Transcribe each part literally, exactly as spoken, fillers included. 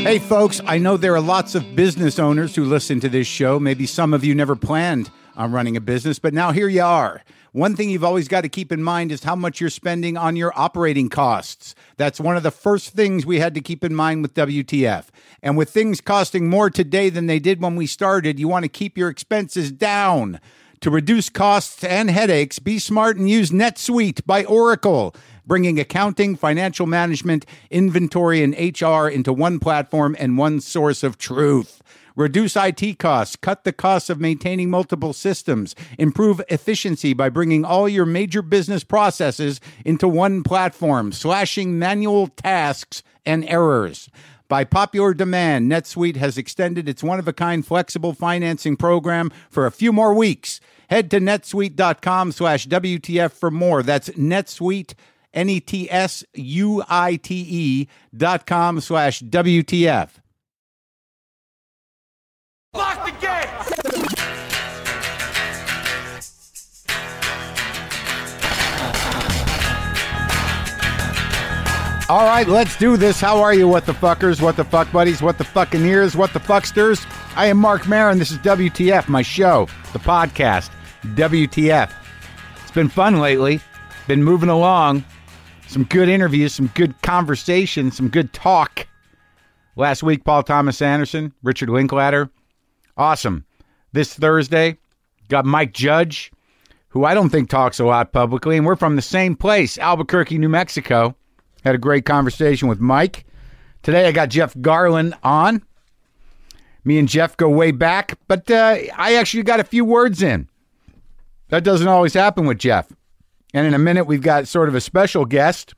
Hey, folks, I know there are lots of business owners who listen to this show. Maybe some of you never planned on running a business, but now here you are. One thing you've always got to keep in mind is how much you're spending on your operating costs. That's one of the first things we had to keep in mind with W T F. And with things costing more today than they did when we started, you want to keep your expenses down. To reduce costs and headaches, be smart and use NetSuite by Oracle, bringing accounting, financial management, inventory, and H R into one platform and one source of truth. Reduce I T costs, cut the costs of maintaining multiple systems, improve efficiency by bringing all your major business processes into one platform, slashing manual tasks and errors. By popular demand, NetSuite has extended its one-of-a-kind flexible financing program for a few more weeks. Head to netsuite.com slash WTF for more. That's NetSuite, N E T S U I T E dot com slash W T F. Lock the gate! All right, let's do this. How are you, what the fuckers, what the fuck buddies, what the fucking ears, what the fucksters? I am Mark Maron. This is W T F, my show, the podcast, W T F. It's been fun lately. Been moving along. Some good interviews, some good conversation, some good talk. Last week, Paul Thomas Anderson, Richard Linklater. Awesome. This Thursday, got Mike Judge, who I don't think talks a lot publicly, and we're from the same place, Albuquerque, New Mexico. Had a great conversation with Mike. Today, I got Jeff Garlin on. Me and Jeff go way back, but uh, I actually got a few words in. That doesn't always happen with Jeff. And in a minute, we've got sort of a special guest.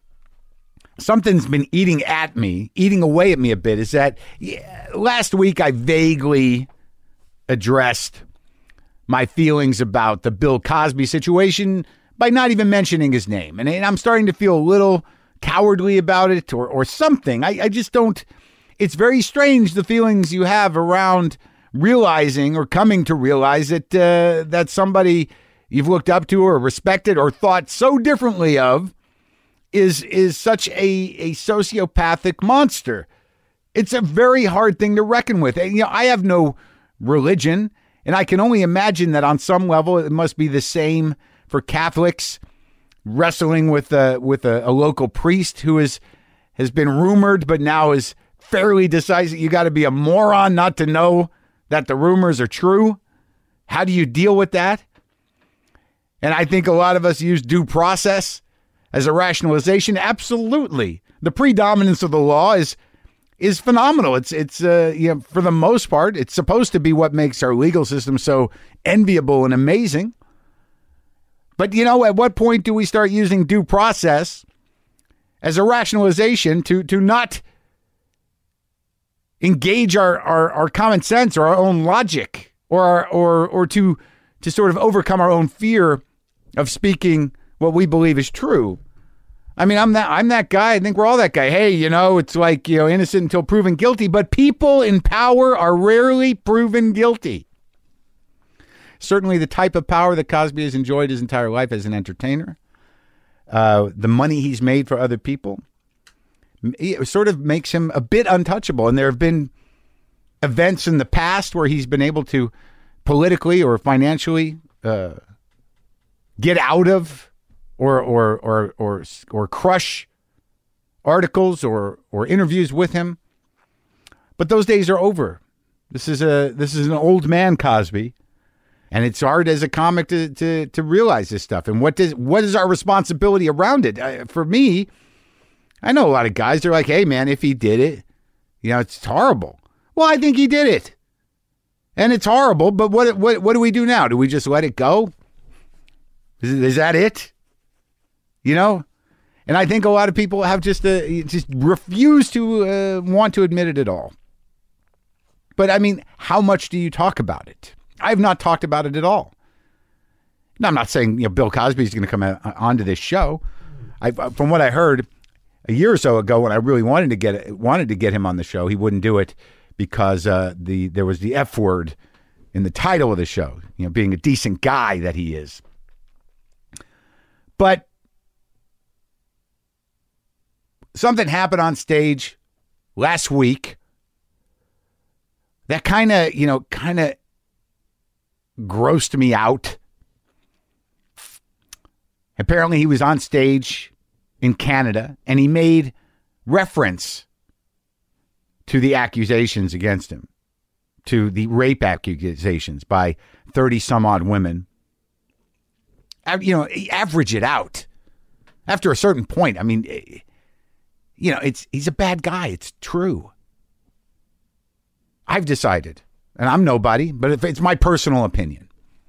Something's been eating at me, eating away at me a bit, is that yeah, last week I vaguely addressed my feelings about the Bill Cosby situation by not even mentioning his name. And, and I'm starting to feel a little cowardly about it or, or something. I, I just don't, it's very strange the feelings you have around realizing or coming to realize that uh, that somebody you've looked up to or respected or thought so differently of is is such a, a sociopathic monster. It's a very hard thing to reckon with. And, you know, I have no religion, and I can only imagine that on some level it must be the same for Catholics wrestling with a, with a, a local priest who is has been rumored but now is fairly decisive. You got to be a moron not to know that the rumors are true. How do you deal with that? And I think a lot of us use due process as a rationalization. Absolutely. The predominance of the law is is phenomenal. It's, it's uh, you know, for the most part, it's supposed to be what makes our legal system so enviable and amazing. But, you know, at what point do we start using due process as a rationalization to, to not engage our, our, our common sense or our own logic or, our, or, or to, to sort of overcome our own fear of speaking what we believe is true? I mean, I'm that I'm that guy. I think we're all that guy. Hey, you know, it's like, you know, innocent until proven guilty, but people in power are rarely proven guilty. Certainly the type of power that Cosby has enjoyed his entire life as an entertainer, uh, the money he's made for other people, it sort of makes him a bit untouchable. And there have been events in the past where he's been able to politically or financially uh, get out of or or or or or crush articles or or interviews with him. But those days are over. This is a this is an old man Cosby, and it's hard as a comic to to to realize this stuff. And what does what is our responsibility around it? Uh, for me, I know a lot of guys. They're like, "Hey, man, if he did it, you know, it's horrible." Well, I think he did it, and it's horrible. But what what what do we do now? Do we just let it go? Is, is that it? You know? And I think a lot of people have just uh, just refused to uh, want to admit it at all. But I mean, how much do you talk about it? I have not talked about it at all. Now, I'm not saying, you know, Bill Cosby is going to come a- onto this show. I, from what I heard a year or so ago, when I really wanted to get wanted to get him on the show, he wouldn't do it because uh, the there was the F word in the title of the show. You know, being a decent guy that he is. But something happened on stage last week that kind of, you know, kind of grossed me out. Apparently he was on stage in Canada and he made reference to the accusations against him, to the rape accusations by thirty some odd women. You know, average it out. After a certain point, I mean, you know, it's he's a bad guy. It's true. I've decided, and I'm nobody, but if it's my personal opinion.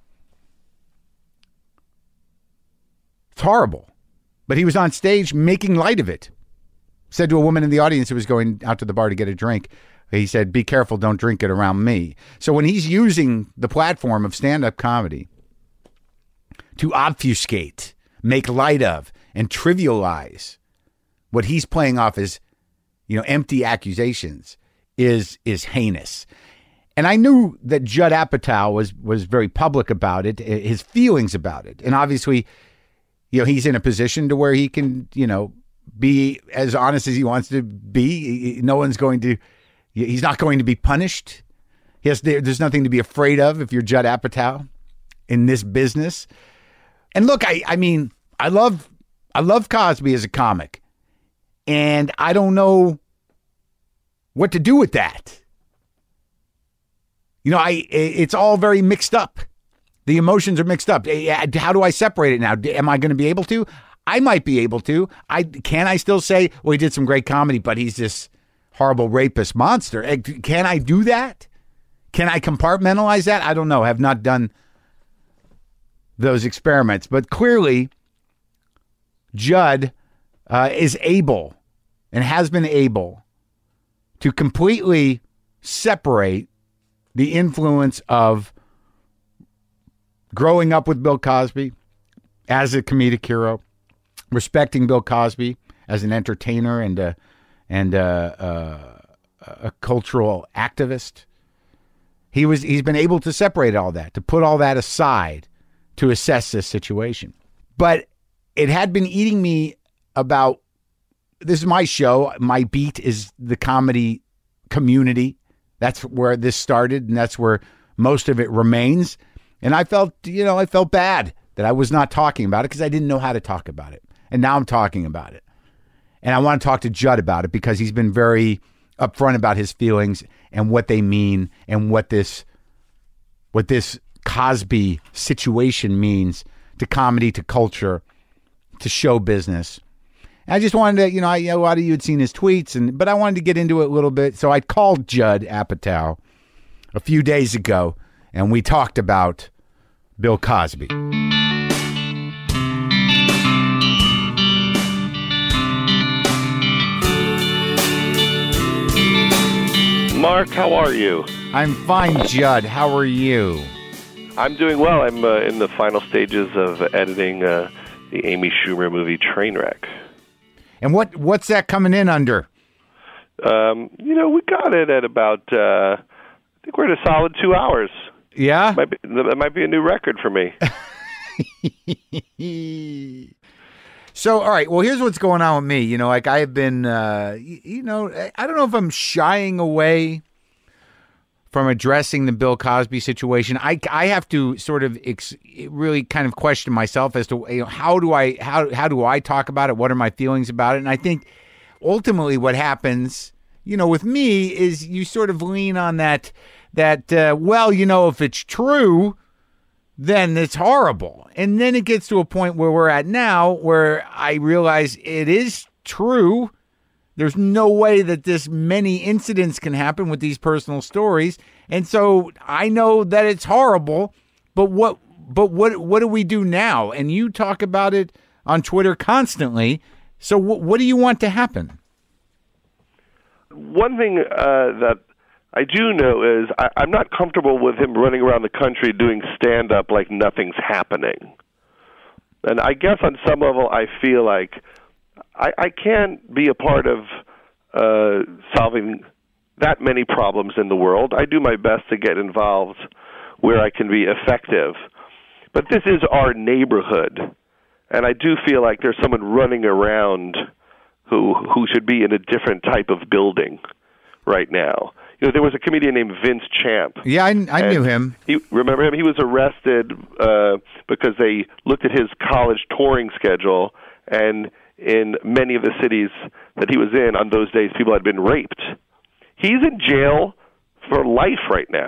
It's horrible. But he was on stage making light of it. Said to a woman in the audience who was going out to the bar to get a drink, he said, "Be careful, don't drink it around me." So when he's using the platform of stand-up comedy to obfuscate, make light of, and trivialize what he's playing off as, you know, empty accusations is is heinous. And I knew that Judd Apatow was was very public about it, his feelings about it. And obviously, you know, he's in a position to where he can, you know, be as honest as he wants to be. No one's going to, he's not going to be punished. He has, there's nothing to be afraid of if you're Judd Apatow in this business. And look, I, I mean, I love, I love Cosby as a comic, and I don't know what to do with that. You know, I, it's all very mixed up. The emotions are mixed up. How do I separate it now? Am I going to be able to? I might be able to. I can I still say, well, he did some great comedy, but he's this horrible rapist monster. Can I do that? Can I compartmentalize that? I don't know. I have not done those experiments. But clearly, Judd uh, is able and has been able to completely separate the influence of growing up with Bill Cosby as a comedic hero, respecting Bill Cosby as an entertainer and a, and a, a, a cultural activist. He was, he's been able to separate all that, to put all that aside to assess this situation. But it had been eating me about, this is my show. My beat is the comedy community. That's where this started, and that's where most of it remains. And I felt, you know, I felt bad that I was not talking about it because I didn't know how to talk about it. And now I'm talking about it. And I want to talk to Judd about it because he's been very upfront about his feelings and what they mean and what this what this Cosby situation means to comedy, to culture, to show business. And I just wanted to, you know, I, a lot of you had seen his tweets, and but I wanted to get into it a little bit. So I called Judd Apatow a few days ago, and we talked about Bill Cosby. Mark, how are you? I'm fine, Judd. How are you? I'm doing well. I'm uh, in the final stages of editing uh, the Amy Schumer movie Trainwreck. And what what's that coming in under? Um, you know, we got it at about, uh, I think we're at a solid two hours. Yeah? Might be, that might be a new record for me. So, all right, well, here's what's going on with me. You know, like I've been, uh, you, you know, I don't know if I'm shying away from addressing the Bill Cosby situation. I, I have to sort of ex- really kind of question myself as to, you know, how do I how how do I talk about it? What are my feelings about it? And I think ultimately what happens, you know, with me is you sort of lean on that that uh, well, you know, if it's true, then it's horrible. And then it gets to a point where we're at now where I realize it is true. There's no way that this many incidents can happen with these personal stories. And so I know that it's horrible, but what but what what do we do now? And you talk about it on Twitter constantly. So w- what do you want to happen? One thing uh, that I do know is I, I'm not comfortable with him running around the country doing stand-up like nothing's happening. And I guess on some level I feel like I, I can't be a part of uh, solving that many problems in the world. I do my best to get involved where I can be effective. But this is our neighborhood, and I do feel like there's someone running around who who should be in a different type of building right now. You know, there was a comedian named Vince Champ. Yeah, I, I knew him. He, remember him? He was arrested uh, because they looked at his college touring schedule, and in many of the cities that he was in on those days, people had been raped. He's in jail for life right now.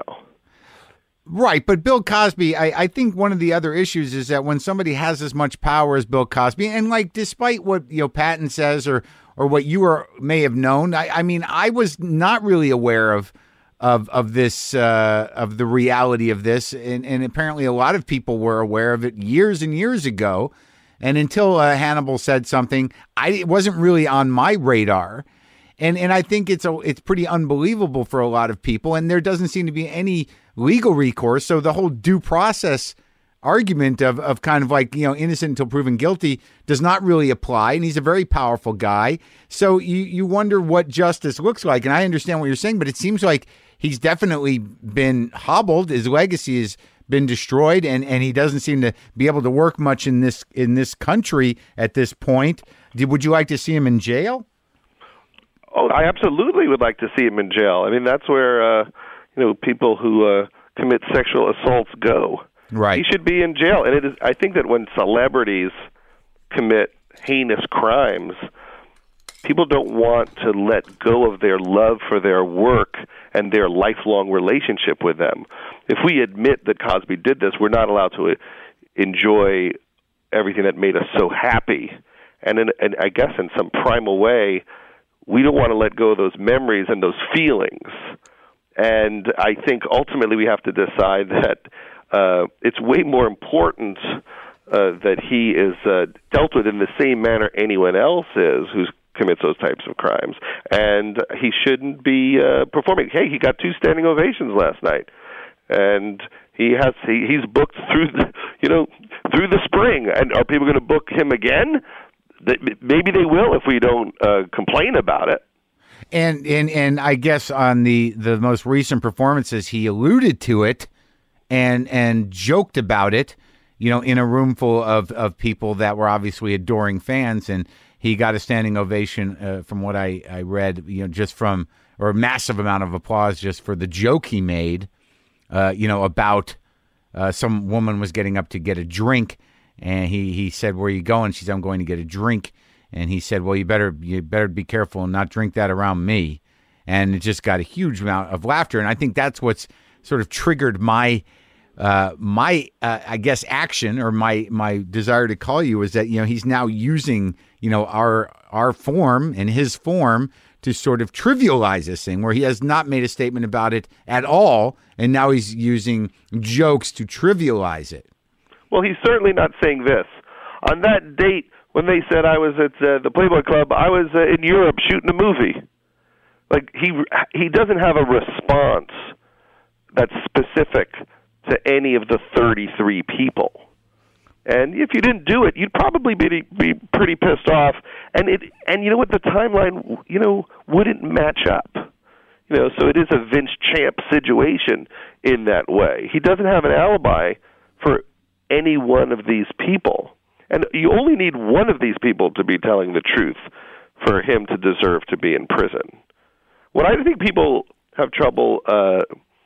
Right, but Bill Cosby, I, I think one of the other issues is that when somebody has as much power as Bill Cosby, and like despite what you know Patton says or or what you are, may have known, I, I mean, I was not really aware of of of this uh, of the reality of this, and, and apparently a lot of people were aware of it years and years ago, and until uh, Hannibal said something, I it wasn't really on my radar. And and I think it's a it's pretty unbelievable for a lot of people, and there doesn't seem to be any legal recourse. So the whole due process argument of of kind of like, you know, innocent until proven guilty does not really apply. And he's a very powerful guy. So you you wonder what justice looks like. And I understand what you're saying, but it seems like he's definitely been hobbled. His legacy has been destroyed, and, and he doesn't seem to be able to work much in this in this country at this point. Did, would you like to see him in jail? Oh, I absolutely would like to see him in jail. I mean, that's where uh, you know people who uh, commit sexual assaults go. Right. He should be in jail. And it is. I think that when celebrities commit heinous crimes, people don't want to let go of their love for their work and their lifelong relationship with them. If we admit that Cosby did this, we're not allowed to enjoy everything that made us so happy. And, in, and I guess in some primal way, we don't want to let go of those memories and those feelings. And I think ultimately we have to decide that uh, it's way more important uh, that he is uh, dealt with in the same manner anyone else is who commits those types of crimes. And he shouldn't be uh, performing. Hey, he got two standing ovations last night. And he has he, he's booked through the, you know, through the spring. And are people going to book him again? Maybe they will if we don't uh, complain about it. And and and I guess on the, the most recent performances, he alluded to it and and joked about it, you know, in a room full of, of people that were obviously adoring fans. And he got a standing ovation uh, from what I, I read, you know, just from, or a massive amount of applause just for the joke he made, uh, you know, about uh, some woman was getting up to get a drink. And he, he said, "Where are you going?" She said, "I'm going to get a drink." And he said, "Well, you better you better be careful and not drink that around me." And it just got a huge amount of laughter. And I think that's what's sort of triggered my uh, my uh, I guess action or my my desire to call you is that, you know, he's now using, you know, our our form and his form to sort of trivialize this thing where he has not made a statement about it at all, and now he's using jokes to trivialize it. Well, he's certainly not saying this. On that date, when they said I was at uh, the Playboy Club, I was uh, in Europe shooting a movie. Like, he he doesn't have a response that's specific to any of the thirty-three people. And if you didn't do it, you'd probably be be pretty pissed off. And it and you know what, the timeline, you know, wouldn't match up. You know, so it is a Vince Champ situation in that way. He doesn't have an alibi for any one of these people. And you only need one of these people to be telling the truth for him to deserve to be in prison. What I think people have trouble uh,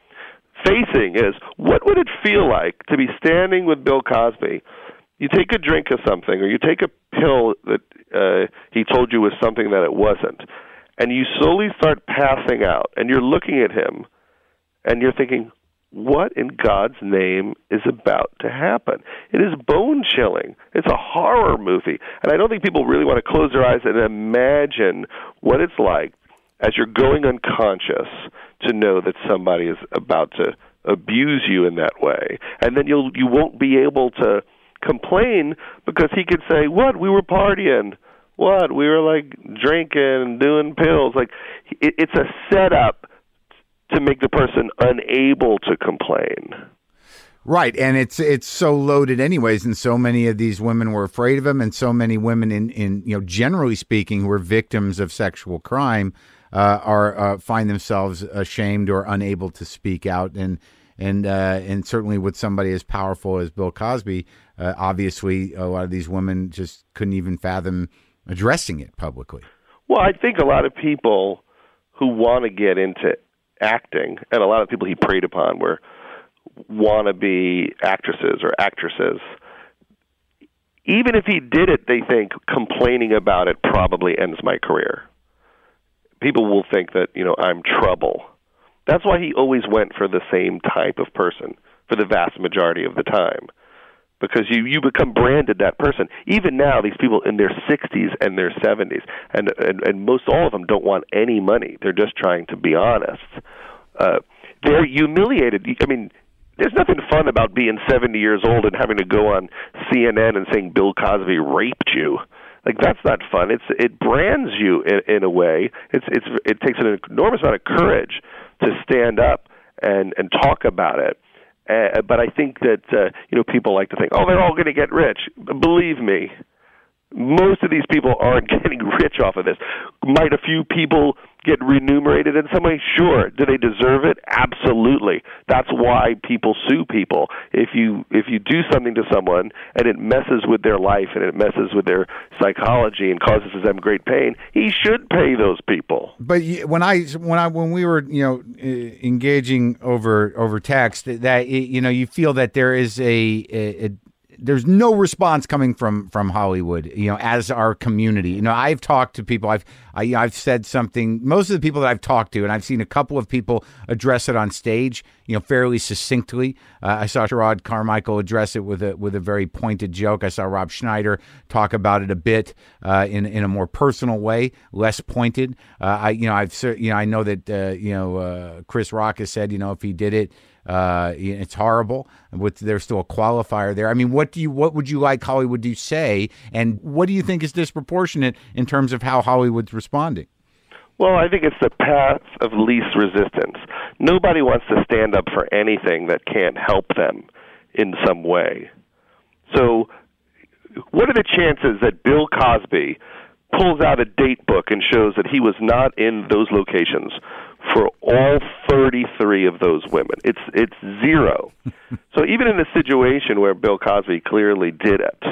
facing is, what would it feel like to be standing with Bill Cosby? You take a drink of something, or you take a pill that uh, he told you was something that it wasn't, and you slowly start passing out, and you're looking at him, and you're thinking, what in God's name is about to happen? It is bone-chilling. It's a horror movie. And I don't think people really want to close their eyes and imagine what it's like as you're going unconscious to know that somebody is about to abuse you in that way. And then you'll, you won't be able to complain because he could say, what, we were partying. What, we were, like, drinking and doing pills. Like, it, it's a setup to make the person unable to complain. Right, and it's it's so loaded anyways, and so many of these women were afraid of him, and so many women, in, in you know, generally speaking, who are victims of sexual crime, uh, are uh, find themselves ashamed or unable to speak out, and and uh, and certainly with somebody as powerful as Bill Cosby, uh, obviously a lot of these women just couldn't even fathom addressing it publicly. Well, I think a lot of people who want to get into acting, and a lot of people he preyed upon were wannabe actresses or actresses. Even if he did it, they think complaining about it probably ends my career. People will think that, you know, I'm trouble. That's why he always went for the same type of person for the vast majority of the time. Because you, you become branded that person. Even now, these people in their sixties and their seventies, and, and, and most all of them don't want any money. They're just trying to be honest. Uh, they're humiliated. I mean, there's nothing fun about being seventy years old and having to go on C N N and saying Bill Cosby raped you. Like, that's not fun. It's it brands you in, in a way. It's it's it takes an enormous amount of courage to stand up and and talk about it. Uh, but I think that uh, you know people like to think, oh, they're all going to get rich. Believe me, most of these people aren't getting rich off of this. Might a few people get remunerated in some way? Sure. Do they deserve it? Absolutely. That's why people sue people. If you if you do something to someone and it messes with their life and it messes with their psychology and causes them great pain, he should pay those people. But when I when I when we were you know engaging over over text, that you know you feel that there is a, a, a there's no response coming from from Hollywood, you know, as our community. You know, I've talked to people. I've I, I've said something. Most of the people that I've talked to, and I've seen a couple of people address it on stage, you know, fairly succinctly. Uh, I saw Sherrod Carmichael address it with a with a very pointed joke. I saw Rob Schneider talk about it a bit uh, in in a more personal way, less pointed. Uh, I you know I've you know I know that uh, you know uh, Chris Rock has said, you know, if he did it, Uh, it's horrible. With there's still a qualifier there. I mean, what do you what would you like Hollywood to say, and what do you think is disproportionate in terms of how Hollywood's responding? Well, I think it's the path of least resistance. Nobody wants to stand up for anything that can't help them in some way. So, what are the chances that Bill Cosby pulls out a date book and shows that he was not in those locations for all thirty-three of those women? It's it's zero. So even in a situation where Bill Cosby clearly did it,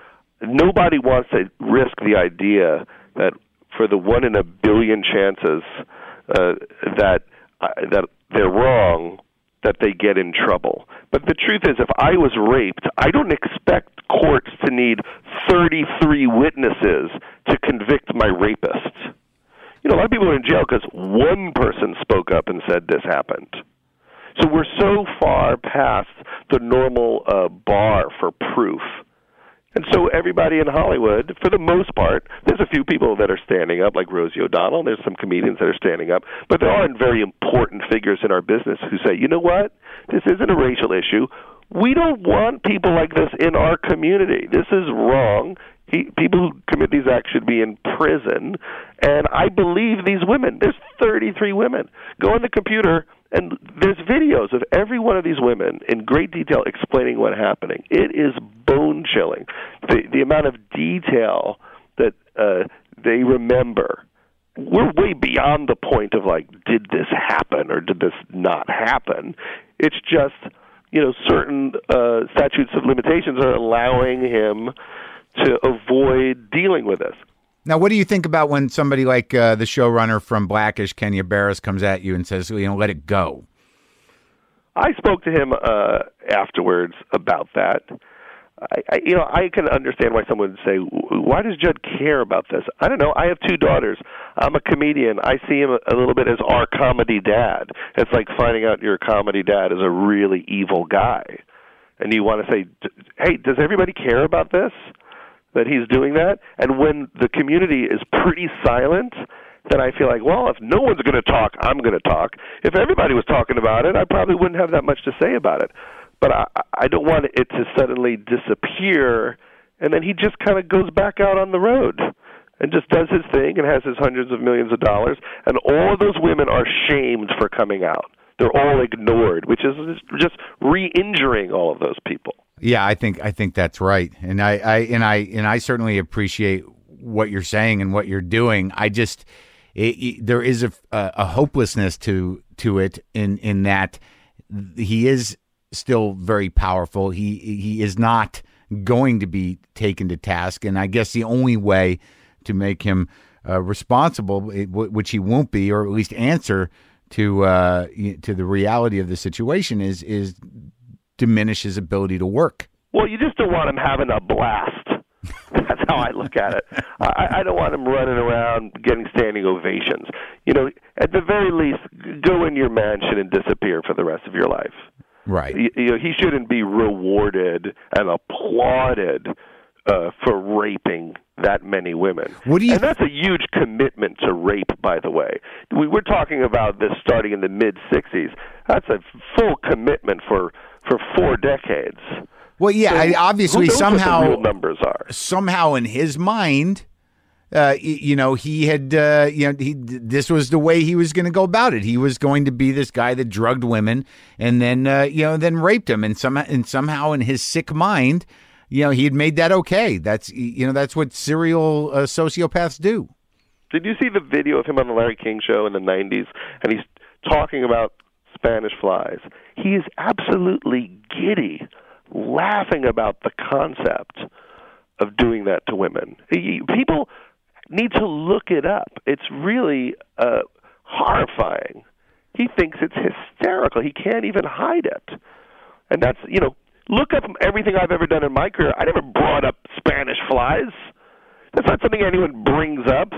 nobody wants to risk the idea that for the one in a billion chances uh, that uh, that they're wrong, that they get in trouble. But the truth is, if I was raped, I don't expect courts to need thirty-three witnesses to convict my rapist. You know, a lot of people are in jail because one person spoke up and said this happened. So we're so far past the normal uh, bar for proof. And so everybody in Hollywood, for the most part, there's a few people that are standing up, like Rosie O'Donnell. There's some comedians that are standing up. But there aren't very important figures in our business who say, you know what, this isn't a racial issue. We don't want people like this in our community. This is wrong. He, people who commit these acts should be in prison. And I believe these women. There's thirty-three women. Go on the computer, and there's videos of every one of these women in great detail explaining what's happening. It is bone-chilling. The, the amount of detail that uh, they remember. We're way beyond the point of, like, did this happen or did this not happen? It's just, you know, certain uh, statutes of limitations are allowing him to avoid dealing with this. Now, what do you think about when somebody like uh, the showrunner from Blackish, Kenya Barris, comes at you and says, you know, let it go? I spoke to him uh, afterwards about that. I, I, you know, I can understand why someone would say, why does Judd care about this? I don't know. I have two daughters. I'm a comedian. I see him a, a little bit as our comedy dad. It's like finding out your comedy dad is a really evil guy. And you want to say, hey, does everybody care about this? That he's doing that? And when the community is pretty silent, then I feel like, well, if no one's going to talk, I'm going to talk. If everybody was talking about it, I probably wouldn't have that much to say about it. But I, I don't want it to suddenly disappear, and then he just kind of goes back out on the road and just does his thing and has his hundreds of millions of dollars, and all of those women are shamed for coming out. They're all ignored, which is just re-injuring all of those people. Yeah, I think I think that's right, and I, I and I and I certainly appreciate what you're saying and what you're doing. I just it, it, there is a, a hopelessness to to it in in that he is still very powerful. He he is not going to be taken to task, and I guess the only way to make him uh, responsible, which he won't be, or at least answer to uh, to the reality of the situation, is is diminish his ability to work. Well, you just don't want him having a blast. That's how I look at it. I, I don't want him running around getting standing ovations. You know, at the very least, go in your mansion and disappear for the rest of your life. Right. You, you know, he shouldn't be rewarded and applauded uh, for raping that many women. What do you and that's a huge commitment to rape, by the way. We, we're talking about this starting in the mid-sixties. That's a full commitment for, for four decades. Well, yeah, so I, obviously who knows somehow, what the real numbers are. somehow in his mind, uh, you know, he had, uh, you know, he, this was the way he was going to go about it. He was going to be this guy that drugged women and then, uh, you know, then raped them, and some, and somehow in his sick mind, you know, he had made that okay. That's, you know, that's what serial uh, sociopaths do. Did you see the video of him on the Larry King show in the nineties? And he's talking about Spanish flies. He is absolutely giddy, laughing about the concept of doing that to women. People need to look it up. It's really uh, horrifying. He thinks it's hysterical. He can't even hide it. And that's, you know, look up everything I've ever done in my career. I never brought up Spanish flies. That's not something anyone brings up.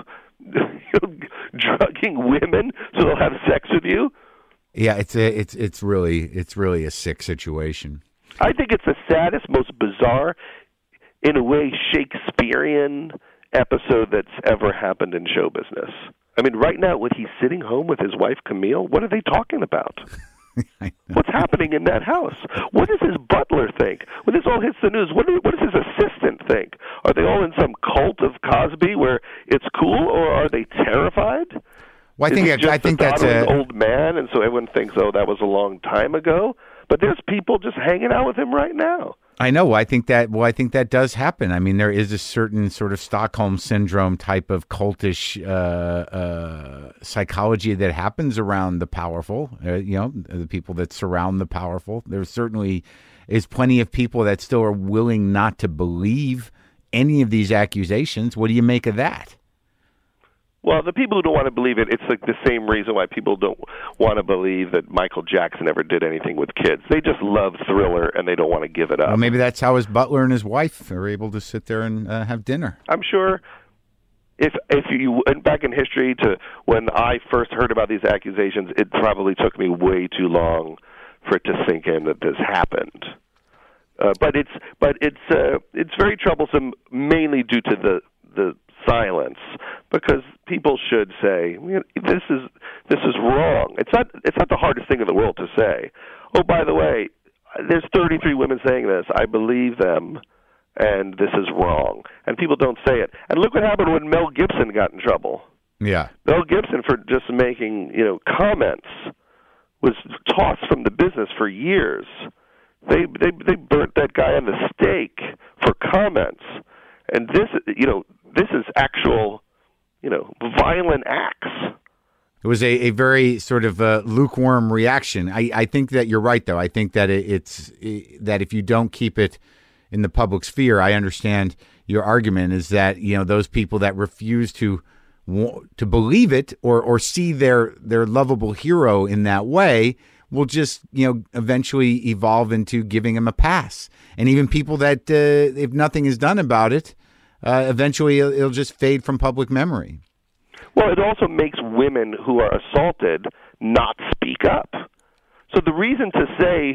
Drugging women so they'll have sex with you. Yeah, it's a, it's it's really it's really a sick situation. I think it's the saddest, most bizarre, in a way, Shakespearean episode that's ever happened in show business. I mean, right now, when he's sitting home with his wife, Camille, what are they talking about? What's happening in that house? What does his butler think? When this all hits the news, what, do, what does his assistant think? Are they all in some cult of Cosby where it's cool, or are they terrified? Well, I Is think it I, just I think the that's thought a of an old man, and so everyone thinks, oh, that was a long time ago. But there's people just hanging out with him right now. I know. I think that. Well, I think that does happen. I mean, there is a certain sort of Stockholm syndrome type of cultish uh, uh, psychology that happens around the powerful. Uh, you know, the people that surround the powerful. There certainly is plenty of people that still are willing not to believe any of these accusations. What do you make of that? Well, the people who don't want to believe it, it's like the same reason why people don't want to believe that Michael Jackson ever did anything with kids. They just love Thriller, and they don't want to give it up. Well, maybe that's how his butler and his wife are able to sit there and uh, have dinner. I'm sure if if you went back in history to when I first heard about these accusations, it probably took me way too long for it to sink in that this happened. Uh, but it's but it's uh, it's very troublesome, mainly due to the the silence, because people should say, this is this is wrong. It's not it's not the hardest thing in the world to say. Oh, by the way, there's thirty-three women saying this. I believe them, and this is wrong. And people don't say it. And look what happened when Mel Gibson got in trouble. Yeah, Mel Gibson, for just making you know comments, was tossed from the business for years. They they they burnt that guy on the stake for comments. And this, you know, this is actual, you know, violent acts. It was a, a very sort of uh, lukewarm reaction. I, I think that you're right, though. I think that it, it's it, that if you don't keep it in the public sphere, I understand your argument is that, you know, those people that refuse to to believe it or or see their their lovable hero in that way will just, you know, eventually evolve into giving him a pass. And even people that, uh, if nothing is done about it, uh, eventually it'll, it'll just fade from public memory. Well, it also makes women who are assaulted not speak up. So the reason to say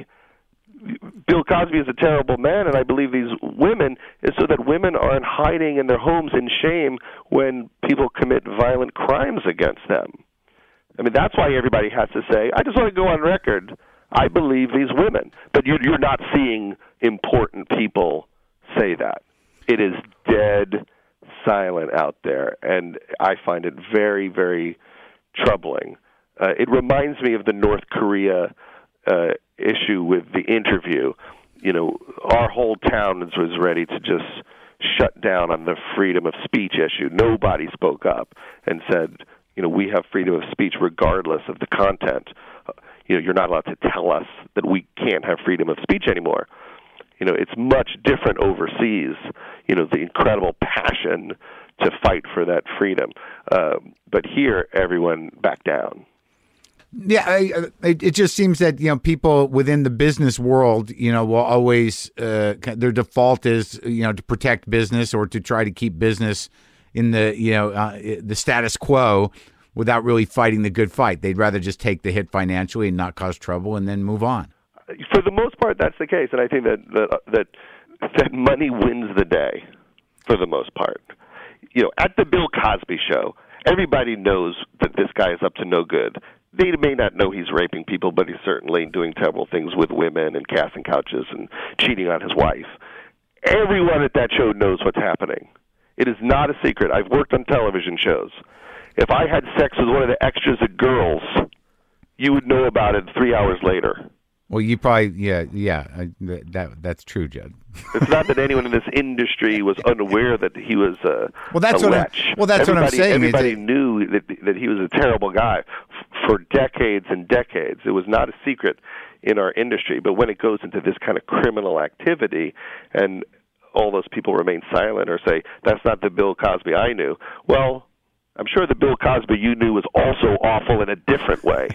Bill Cosby is a terrible man, and I believe these women, is so that women aren't hiding in their homes in shame when people commit violent crimes against them. I mean, that's why everybody has to say, I just want to go on record, I believe these women. But you're, you're not seeing important people say that. It is dead silent out there, and I find it very, very troubling. Uh, it reminds me of the North Korea uh, issue with The Interview. You know, our whole town was ready to just shut down on the freedom of speech issue. Nobody spoke up and said, you know, we have freedom of speech regardless of the content. Uh, you know, you're not allowed to tell us that we can't have freedom of speech anymore. You know, it's much different overseas. You know, the incredible passion to fight for that freedom. Uh, but here, everyone backed down. Yeah, I, I, it just seems that, you know, people within the business world, you know, will always, uh, their default is, you know, to protect business or to try to keep business in the, you know, uh, the status quo without really fighting the good fight. They'd rather just take the hit financially and not cause trouble and then move on. For the most part, that's the case, and I think that that that, that money wins the day for the most part. You know, at the Bill Cosby show, everybody knows that this guy is up to no good. They may not know he's raping people, but he's certainly doing terrible things with women and casting couches and cheating on his wife. Everyone at that show knows what's happening. It is not a secret. I've worked on television shows. If I had sex with one of the extras at Girls, you would know about it three hours later. Well, you probably, yeah, yeah, I, that that's true, Judd. It's not that anyone in this industry was unaware that he was a, well, that's a what lech. I'm, well, that's everybody, what I'm saying. Everybody it, knew that that he was a terrible guy for decades and decades. It was not a secret in our industry. But when it goes into this kind of criminal activity and all those people remain silent or say, that's not the Bill Cosby I knew, well, I'm sure the Bill Cosby you knew was also awful in a different way.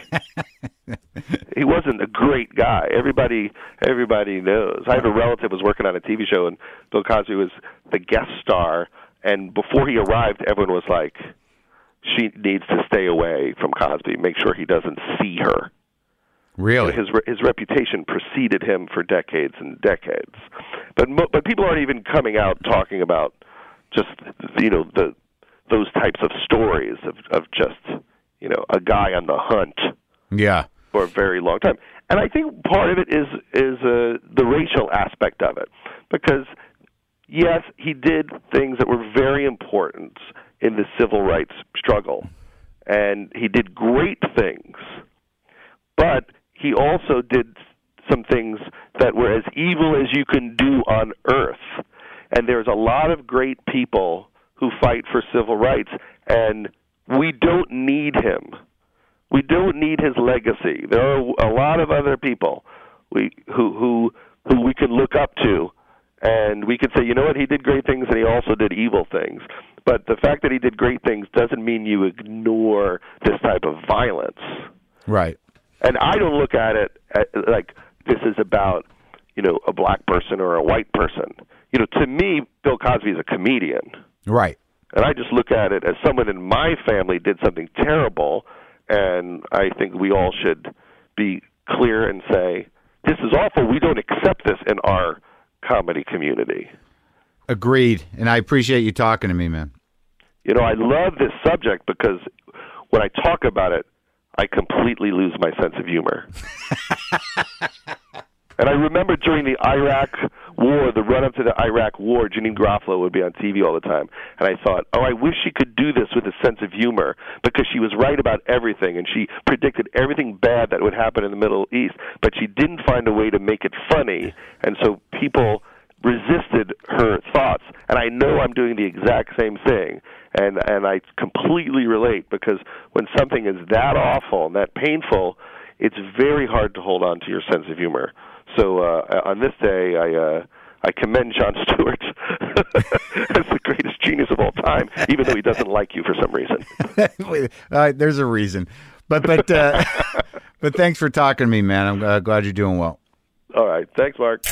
He wasn't a great guy. Everybody everybody knows. I have a relative who was working on a T V show, and Bill Cosby was the guest star, and before he arrived, everyone was like, she needs to stay away from Cosby, make sure he doesn't see her. Really? His his reputation preceded him for decades and decades. But but people aren't even coming out talking about just, you know, the those types of stories of, of just, you know, a guy on the hunt. Yeah. For a very long time. And I think part of it is is uh, the racial aspect of it. Because, yes, he did things that were very important in the civil rights struggle. And he did great things. But he also did some things that were as evil as you can do on earth. And there's a lot of great people who fight for civil rights, and we don't need him. We don't need his legacy. There are a lot of other people we who who who we can look up to, and we could say, you know what, he did great things and he also did evil things. But the fact that he did great things doesn't mean you ignore this type of violence. Right. And I don't look at it at, like this is about, you know, a black person or a white person. You know, to me, Bill Cosby is a comedian. Right. And I just look at it as someone in my family did something terrible, and I think we all should be clear and say, this is awful. We don't accept this in our comedy community. Agreed. And I appreciate you talking to me, man. You know, I love this subject because when I talk about it, I completely lose my sense of humor. And I remember during the Iraq War, the run-up to the Iraq War, Janine Garofalo would be on T V all the time. And I thought, oh, I wish she could do this with a sense of humor, because she was right about everything, and she predicted everything bad that would happen in the Middle East, but she didn't find a way to make it funny. And so people resisted her thoughts. And I know I'm doing the exact same thing. And, and I completely relate, because when something is that awful and that painful, it's very hard to hold on to your sense of humor. So uh, on this day, I uh, I commend Jon Stewart as the greatest genius of all time, even though he doesn't like you for some reason. uh, there's a reason, but but uh, but thanks for talking to me, man. I'm uh, glad you're doing well. All right, thanks, Mark.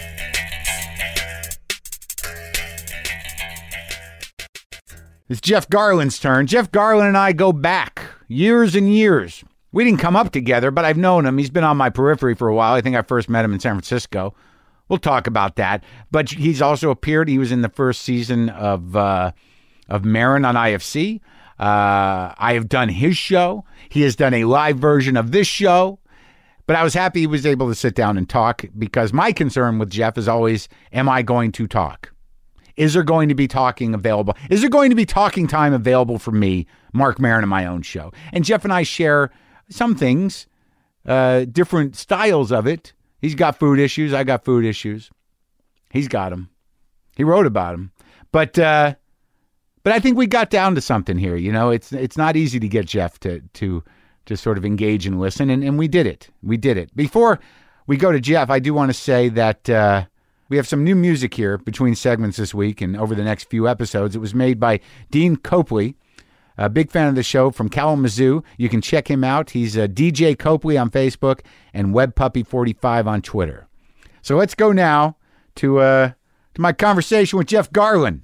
It's Jeff Garlin's turn. Jeff Garlin and I go back years and years. We didn't come up together, but I've known him. He's been on my periphery for a while. I think I first met him in San Francisco. We'll talk about that. But he's also appeared. He was in the first season of uh, of Maron on I F C. Uh, I have done his show. He has done a live version of this show. But I was happy he was able to sit down and talk, because my concern with Jeff is always, am I going to talk? Is there going to be talking available? Is there going to be talking time available for me, Mark Maron, in my own show? And Jeff and I share some things, uh, different styles of it. He's got food issues. I got food issues. He's got them. He wrote about them. But uh, but I think we got down to something here. You know, it's it's not easy to get Jeff to to to sort of engage and listen, and, and we did it. We did it. Before we go to Jeff, I do want to say that uh, We have some new music here between segments this week and over the next few episodes. It was made by Dean Copley, a big fan of the show from Kalamazoo. You can check him out. He's uh, D J Copley on Facebook and WebPuppy forty-five on Twitter. So let's go now to uh, to my conversation with Jeff Garlin.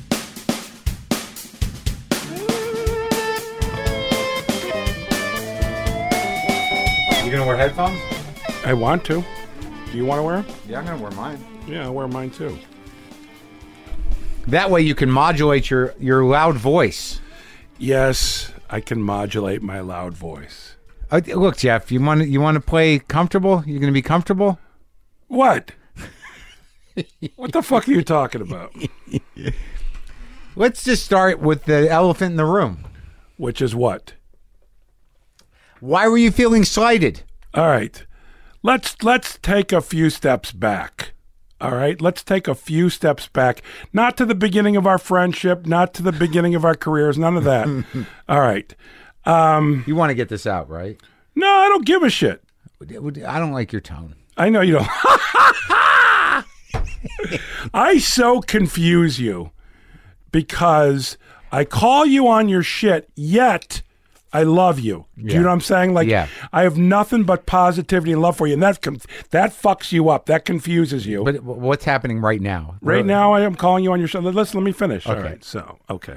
You gonna wear headphones? I want to. Do you want to wear them? Yeah, I'm gonna wear mine. Yeah, I'll wear mine too. That way you can modulate your, your loud voice. Yes, I can modulate my loud voice. Uh, look, Jeff, you want to, you want to play comfortable? You're going to be comfortable? What? What the fuck are you talking about? Let's just start with the elephant in the room. Which is what? Why were you feeling slighted? All right. Let's let's take a few steps back. All right? Let's take a few steps back. Not to the beginning of our friendship, not to the beginning of our careers, none of that. All right. Um, You want to get this out, right? no, I don't give a shit. I don't like your tone. I know you don't. I so confuse you because I call you on your shit, yet I love you. Do Yeah. you know what I'm saying? Like, Yeah. I have nothing but positivity and love for you, and that com- that fucks you up. That confuses you. But what's happening right now? right now, I am calling you on your shit. Let's let me finish. All Okay. right. So, okay.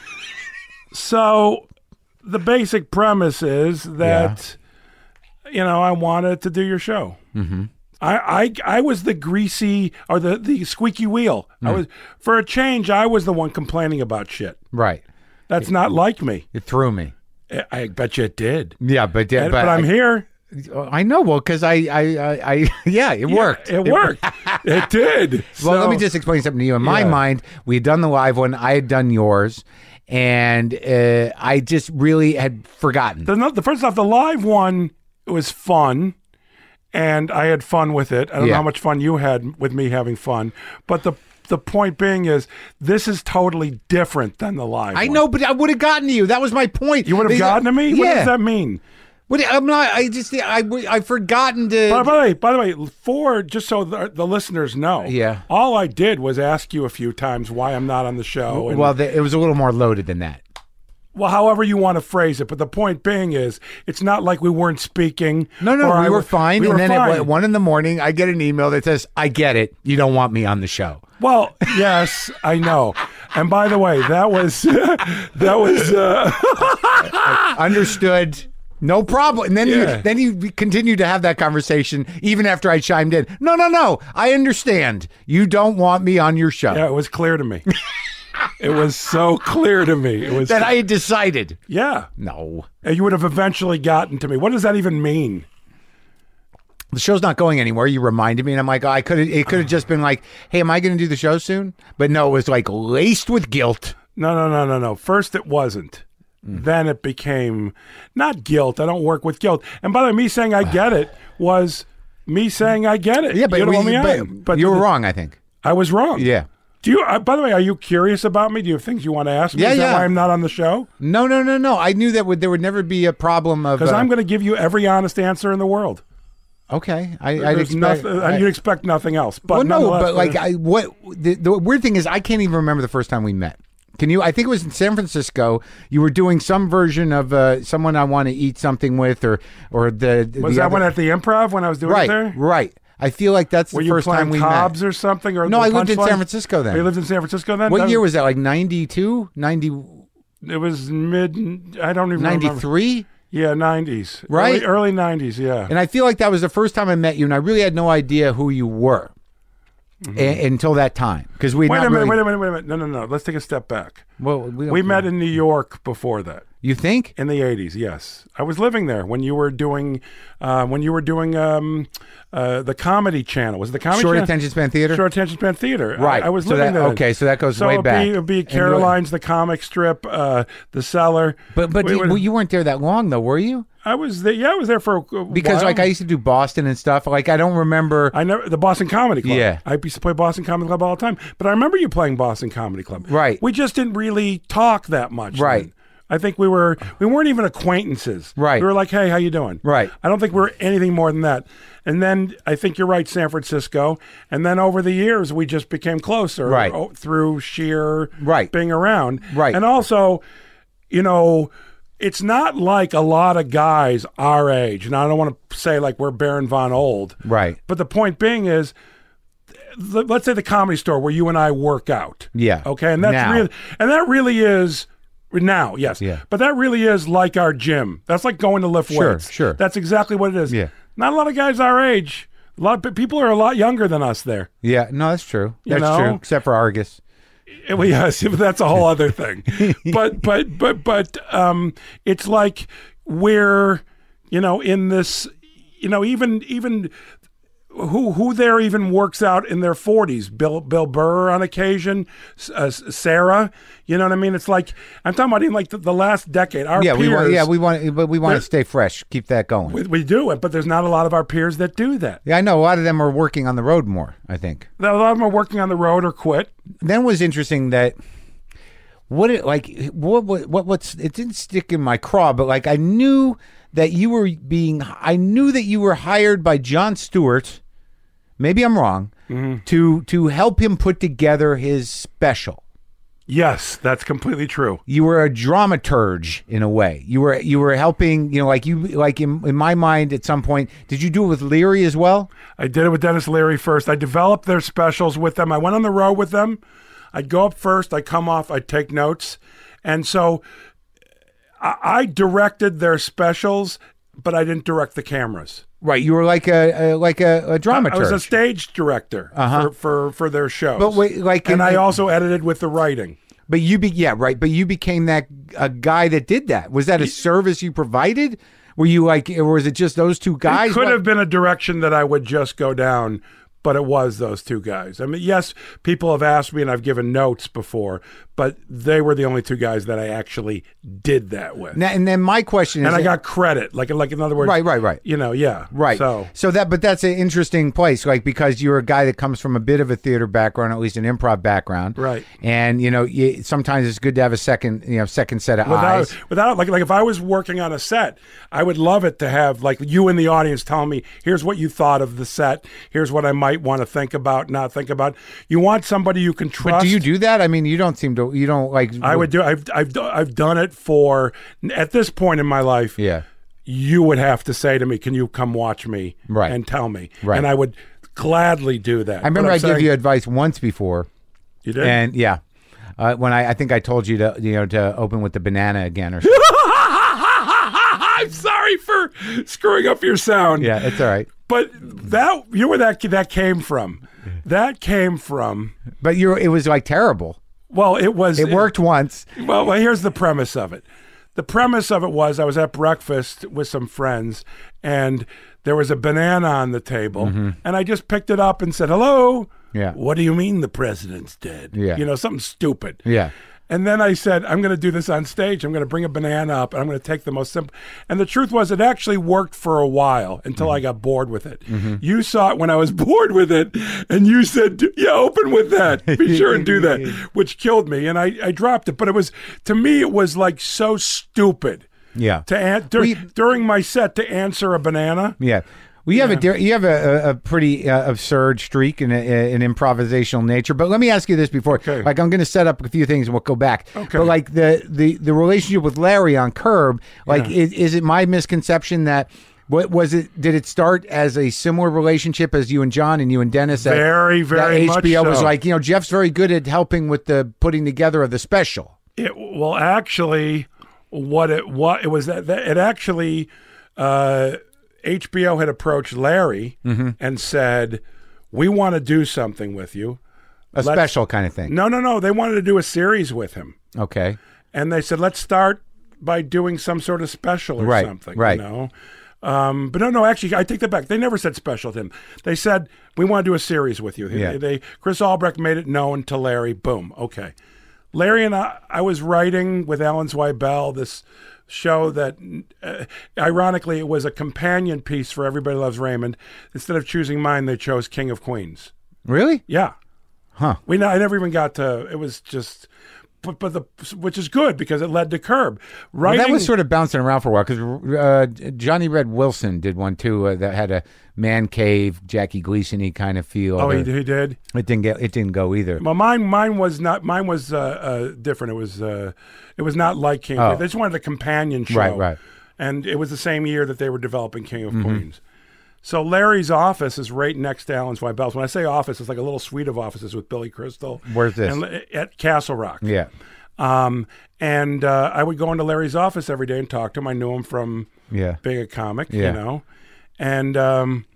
So, the basic premise is that you know I wanted to do your show. Mm-hmm. I, I I was the greasy or the, the squeaky wheel. Mm. I was for a change. I was the one complaining about shit. Right. That's not like me. It threw me. I, I bet you it did. Yeah, but And- but, but I'm I, here. I know. Well, because I, I, I, I, yeah, it worked. It worked. It did. Well, let me So- just explain something to you. In my Yeah. mind, we had done the live one. I had done yours, and uh, I just really had forgotten. The, the first off, the live one was fun, and I had fun with it. I don't Yeah. know how much fun you had with me having fun, but the the point being is this is totally different than the live. I one. know, but I would have gotten to you. That was my point. You would have They- gotten to me. What Yeah. does that mean? What, I'm not. I just. I. I've forgotten to. By, by the way, by the way, for just so the, the listeners know, Yeah. all I did was ask you a few times why I'm not on the show. And, well, the, it was a little more loaded than that. well, however you want to phrase it, but the point being is, it's not like we weren't speaking. No, no, or we I were was- fine. we and were then fine. at one in the morning, I get an email that says, "I get it. You don't want me on the show." Well, yes, I know. And by the way, that was that was uh, Understood. No problem. And then Yeah. you then you continue to have that conversation even after I chimed in. No, no, no. I understand. You don't want me on your show. yeah, it was clear to me. It was so clear to me. It was That I had decided. yeah. No. And you would have eventually gotten to me. What does that even mean? The show's not going anywhere. You reminded me, and I'm like, oh, I could. It could have just been like, "Hey, am I going to do the show soon?" But no, it was like laced with guilt. No, no, no, no, no. First it wasn't. Then it became not guilt. I don't work with guilt. And by the way, me saying I get it was me saying I get it. Yeah, but, you don't we, want me but, on. But you were the- wrong. I think. I was wrong. Yeah. Do you? Uh, by the way, are you curious about me? Do you have things you want to ask me? Yeah, Is that yeah. why I'm not on the show? No, no, no, no. I knew that would there would never be a problem of. Because uh, I'm going to give you every honest answer in the world. Okay, I, I'd There's expect. nothing, I- and you'd expect nothing else. But well, no, nonetheless, but like, I what the, the weird thing is, I can't even remember the first time we met. Can you? I think it was in San Francisco. You were doing some version of uh, someone I want to eat something with, or or the was the that other- one at the Improv when I was doing right, it there? right. I feel like that's Were the you first playing time we Cobbs met. or something? Or No, the I lived in Punchline? San Francisco then. Oh, you lived in San Francisco then? What That year was, was that? Like ninety-two, ninety, it? Was mid. I don't even remember. ninety-three? Yeah, nineties. Right? Early, early nineties. Yeah. And I feel like that was the first time I met you, and I really had no idea who you were a- until that time because we Mm-hmm. Wait not a minute. really, Wait a minute. Wait a minute. No, no, no. Let's take a step back. Well, we, don't We care. met in New York before that. You think? In the eighties, yes, I was living there when you were doing, uh, when you were doing um, uh, the Comedy Channel. Was it the Comedy Short Channel? attention span theater. Short Attention Span Theater. Right. I, I was So living that- there. okay, so that goes so way it'd back. Be, it'd be And you- Caroline's The Comic Strip, uh, The Cellar. But but We you, would- well, you weren't there that long though, were you? I was there. Yeah, I was there for a, a Because while. like I used to do Boston and stuff. Like I don't remember. I never the Boston Comedy Club. Yeah. I used to play Boston Comedy Club all the time. But I remember you playing Boston Comedy Club. Right. We just didn't really talk that much. Right. then. I think we were we weren't even acquaintances. Right. We were like, hey, how you doing? Right. I don't think we were anything more than that. And then I think you're right, San Francisco. And then over the years, we just became closer. Right. o- Through sheer Right. being around. Right. And also, you know, it's not like a lot of guys our age. And I don't want to say like we're Baron Von Old. Right. But the point being is, th- let's say the Comedy Store where you and I work out. Yeah. Okay. And that's Now. really, and that really is now, yes. Yeah. But that really is like our gym. That's like going to lift Sure, weights. sure. That's exactly what it is. Yeah. Not a lot of guys our age. A lot of pe- people are a lot younger than us there. Yeah, no, that's true. You That's know? true. Except for Argus. Eh, Well, yes, but that's a whole other thing. But but but but um, it's like we're you know in this you know even even who who there even works out in their forties. Bill Bill Burr on occasion, S- uh, Sarah. You know what I mean? It's like I'm talking about in like the, the last decade. Our Yeah, peers, we want. Yeah, we want. But we want to There- stay fresh. Keep that going. we, we do it, but there's not a lot of our peers that do that. Yeah, I know. A lot of them are working on the road more. I think. A lot of them are working on the road or quit. Then was interesting that what it like what what what what's it didn't stick in my craw, but like I knew that you were being. I knew that you were hired by Jon Stewart. Maybe I'm wrong. To to help him put together his special. Yes, that's completely true. You were a dramaturge in a way. You were you were helping, you know, like you like in, in my mind at some point. Did you do it with Leary as well? I did it with Dennis Leary first. I developed their specials with them. I went on the road with them. I'd go up first. I'd come off. I'd take notes. And so I, I directed their specials, but I didn't direct the cameras. Right. You were like a, a like a, a dramaturge. I was a stage director Uh-huh. for, for, for their shows. But wait, like, and in- I also edited with the writing. But you be yeah right. But you became that a guy that did that. Was that a service you provided? Were you like, or was it just those two guys? It could What- have been a direction that I would just go down, but it was those two guys. I mean, yes, people have asked me and I've given notes before, but they were the only two guys that I actually did that with. Now, and then my question is, And I got credit, like like in other words, Right, right, right. You know, yeah, right. So so that, but that's an interesting place, like because you're a guy that comes from a bit of a theater background, at least an improv background, Right. And you know, you, sometimes it's good to have a second, you know, second set of without eyes. without like like if I was working on a set, I would love it to have like you in the audience telling me, here's what you thought of the set, here's what I might want to think about, not think about. You want somebody you can trust. But do you do that? I mean, you don't seem to. You don't like. I would do. I've I've do- I've done it for at this point in my life. Yeah. You would have to say to me, "Can you come watch me?" Right. And tell me. Right. And I would gladly do that. I remember But I I'm gave saying- you advice once before, You did. and yeah, uh, when I I think I told you to you know to open with the banana again or something. I'm sorry for screwing up your sound. Yeah, it's all right. But that you know where that that came from? That came from. But you're it was like terrible. Well, it was. It worked once. Well, well, here's the premise of it. The premise of it was I was at breakfast with some friends, and there was a banana on the table, and I just picked it up and said, "Hello." Yeah. What do you mean the president's dead? Yeah. You know, something stupid. Yeah. And then I said, I'm going to do this on stage. I'm going to bring a banana up and I'm going to take the most simple. And the truth was, it actually worked for a while until I got bored with it. You saw it when I was bored with it, and you said, yeah, open with that. Be sure and do that, which killed me. And I, I dropped it. But it was, to me, it was like so stupid Yeah. to an- dur- We- during my set to answer a banana. Yeah. Well, you have a di- you have a, a, a pretty uh, absurd streak in a, an improvisational nature. But let me ask you this before, Okay. like I'm going to set up a few things and we'll go back. Okay. But like the the the relationship with Larry on Curb, like Yeah. is, is it my misconception that what was it? Did it start as a similar relationship as you and John and you and Dennis? That, Very, very that much H B O was so. like, you know, Jeff's very good at helping with the putting together of the special. It well, actually, what it what it was that, that it actually uh, H B O had approached Larry and said, "We want to do something with you." A Let's- special kind of thing. No, no, no. They wanted to do a series with him, Okay. and they said, "Let's start by doing some sort of special or Right, something." right. You know. Um, but no, no. Actually, I take that back. They never said special to him. They said, "We want to do a series with you." Yeah. They, they Chris Albrecht made it known to Larry. Boom. Okay. Larry and I, I was writing with Ellen Zweibel this show that, uh, ironically, it was a companion piece for Everybody Loves Raymond. Instead of choosing mine, they chose King of Queens. Really? Yeah. Huh. We I never even got to, it was just, but, but the which is good because it led to Curb. Well, Writing, that was sort of bouncing around for a while because uh, Johnny Red Wilson did one too uh, that had a man cave, Jackie Gleason-y kind of feel. oh, he, Uh, he did. It didn't get. It didn't go either. Well, mine mine was not. Mine was uh, uh, different. It was uh, it was not like King. Oh. of They just wanted a companion show, Right, right. And it was the same year that they were developing King of Queens. So Larry's office is right next to Alan Swibel's. When I say office, it's like a little suite of offices with Billy Crystal. Where's this? And, at Castle Rock. Yeah. Um, and uh, I would go into Larry's office every day and talk to him. I knew him from Yeah. being a comic, Yeah. you know. And um,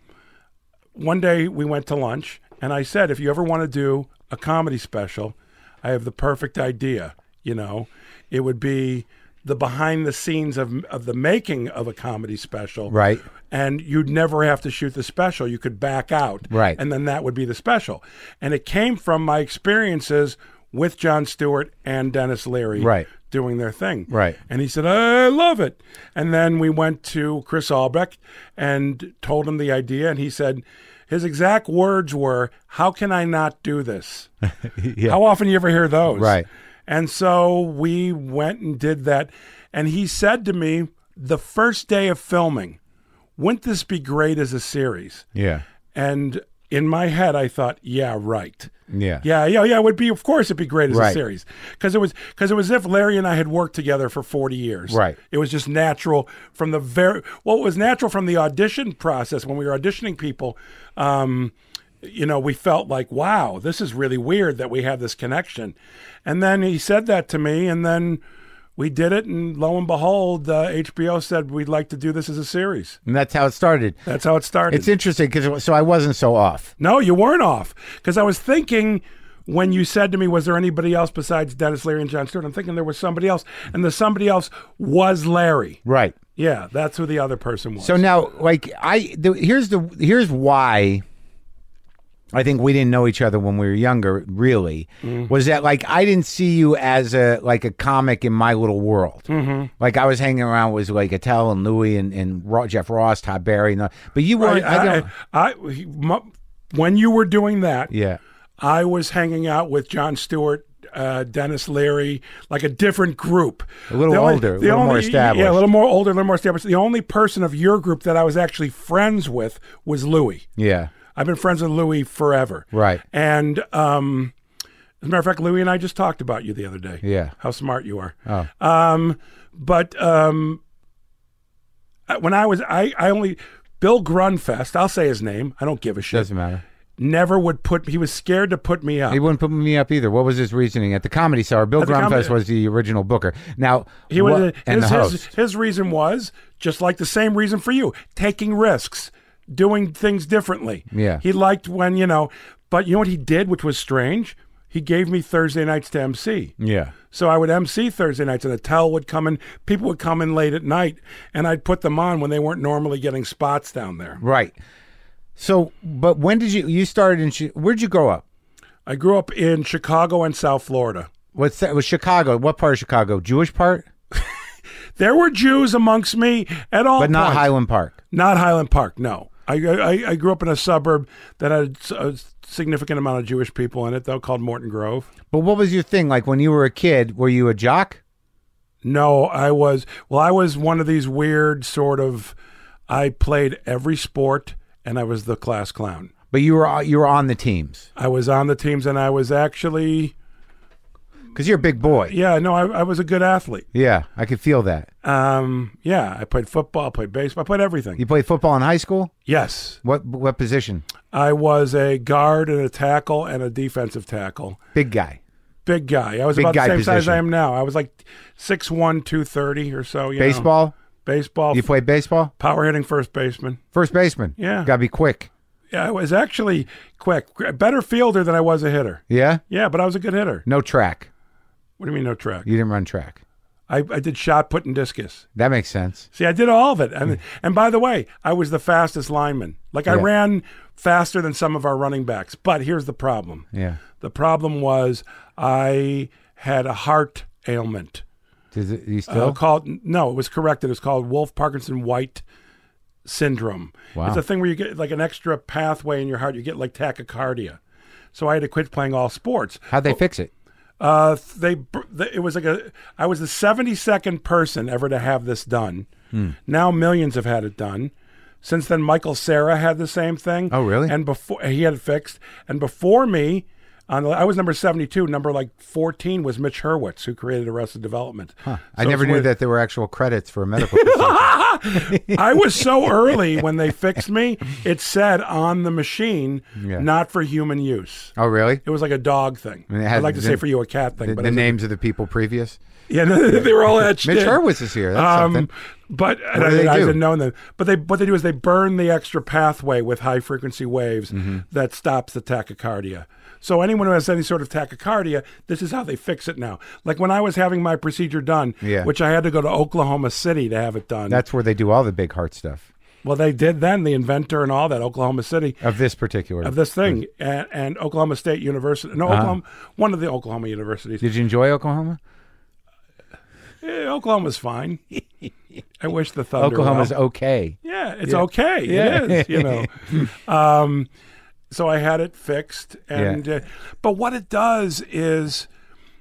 one day we went to lunch, and I said, if you ever want to do a comedy special, I have the perfect idea, you know. It would be the behind the scenes of of the making of a comedy special. Right. And you'd never have to shoot the special. You could back out. Right. And then that would be the special. And it came from my experiences with Jon Stewart and Dennis Leary Right. doing their thing. Right. And he said, I love it. And then we went to Chris Albrecht and told him the idea. And he said, his exact words were, how can I not do this? Yeah. How often you ever hear those? Right. And so we went and did that. And he said to me, the first day of filming, wouldn't this be great as a series? Yeah. And in my head, I thought, yeah, right. Yeah. Yeah, yeah, yeah. It would be, of course, it'd be great as Right. a series because it was because it was as if Larry and I had worked together for forty years. Right. It was just natural from the very well. It was natural from the audition process when we were auditioning people. Um, you know, we felt like, wow, this is really weird that we have this connection. And then he said that to me, and then we did it, and lo and behold, uh, H B O said we'd like to do this as a series. And that's how it started. That's how it started. It's interesting because so I wasn't so off. No, you weren't off. Because I was thinking when you said to me, was there anybody else besides Dennis Leary and Jon Stewart? I'm thinking there was somebody else. And the somebody else was Larry. Right. Yeah, that's who the other person was. So now, like, I the, here's the here's why I think we didn't know each other when we were younger. Really, Mm-hmm. was that like I didn't see you as a like a comic in my little world. Mm-hmm. Like I was hanging around with like Attell and Louis and and Ro- Jeff Ross, Todd Barry, and the, but you weren't. I, I, don't. I, I, he- my- when you were doing that, Yeah. I was hanging out with Jon Stewart, uh, Dennis Leary, like a different group. A little The only- older, a the little more only- established. Yeah, a little more older, a little more established. The only person of your group that I was actually friends with was Louis. Yeah. I've been friends with Louis forever. Right. And um, as a matter of fact, Louis and I just talked about you the other day. Yeah. How smart you are. Oh. Um, but um, when I was, I, I only, Bill Grunfest, I'll say his name. I don't give a shit. Doesn't matter. Never would put, he was scared to put me up. He wouldn't put me up either. What was his reasoning at the Comedy Cellar? Bill At the Grumfest Comedy- was the original booker. Now, He what- was, and his, the his, host. his reason was just like the same reason for you, taking risks, doing things differently. Yeah. He liked when, you know, but you know what he did, which was strange? He gave me Thursday nights to M C. Yeah. So I would M C Thursday nights, and Attell would come in. People would come in late at night, and I'd put them on when they weren't normally getting spots down there. Right. So, but when did you, you started in, Chi- where'd you grow up? I grew up in Chicago and South Florida. What's that? Was Chicago? What part of Chicago? Jewish part? There were Jews amongst me at all But not points. Highland Park. Not Highland Park, no. I, I I grew up in a suburb that had a significant amount of Jewish people in it, though, called Morton Grove. But what was your thing? Like when you were a kid, were you a jock? No, I was, well, I was one of these weird sort of, I played every sport, and I was the class clown. But you were you were on the teams. I was on the teams, and I was actually, Because you're a big boy. yeah, no, I, I was a good athlete. Yeah, I could feel that. Um, yeah, I played football, I played baseball, I played everything. You played football in high school? Yes, What what position? I was a guard and a tackle and a defensive tackle. Big guy. Big guy. I was Big about the guy same size position. I am now. I was like six one, two thirty or so. You know. Baseball? Baseball. You played baseball? Power hitting first baseman. First baseman? Yeah. Got to be quick. Yeah, I was actually quick. A better fielder than I was a hitter. Yeah? Yeah, but I was a good hitter. No track. What do you mean no track? You didn't run track. I, I did shot put and discus. That makes sense. See, I did all of it. And and by the way, I was the fastest lineman. Like I Yeah. ran faster than some of our running backs. But here's the problem. Yeah. The problem was I had a heart ailment. Does it, you still? Uh, called no, it was corrected. It's called Wolf Parkinson White syndrome. Wow. It's a thing where you get like an extra pathway in your heart. You get like tachycardia. So I had to quit playing all sports. How'd they fix it? Uh, they, they it was like a. I was the seventy-second person ever to have this done. Hmm. Now millions have had it done. Since then, Michael Cera had the same thing. Oh, really? And before he had it fixed, and before me, on the, I was number seventy-two. Number like fourteen was Mitch Hurwitz, who created Arrested Development. Huh. So I never knew with, that there were actual credits for a medical procedure. I was so early when they fixed me. It said on the machine, Yeah. not for human use. Oh, really? It was like a dog thing. I mean, it had I'd like to the- say for you a cat thing, The, but the it was names of the people previous. A, yeah, they were all etched Mitch in. Hurwitz is here. That's Um, something. but and What do I, they I do? didn't know them. But they what they do is they burn the extra pathway with high frequency waves Mm-hmm. that stops the tachycardia. So anyone who has any sort of tachycardia, this is how they fix it now. Like when I was having my procedure done, Yeah. which I had to go to Oklahoma City to have it done. That's where they do all the big heart stuff well, they did then, the inventor and all that, Oklahoma City. of this particular. Of this thing, and, and Oklahoma State University, no, Oklahoma, one of the Oklahoma universities. Did you enjoy Oklahoma? Eh, Oklahoma's fine. I wish the Thunder. Oklahoma's well. okay. Yeah, it's okay. Yeah. It is, you know. um, so I had it fixed, and Yeah. uh, but what it does is,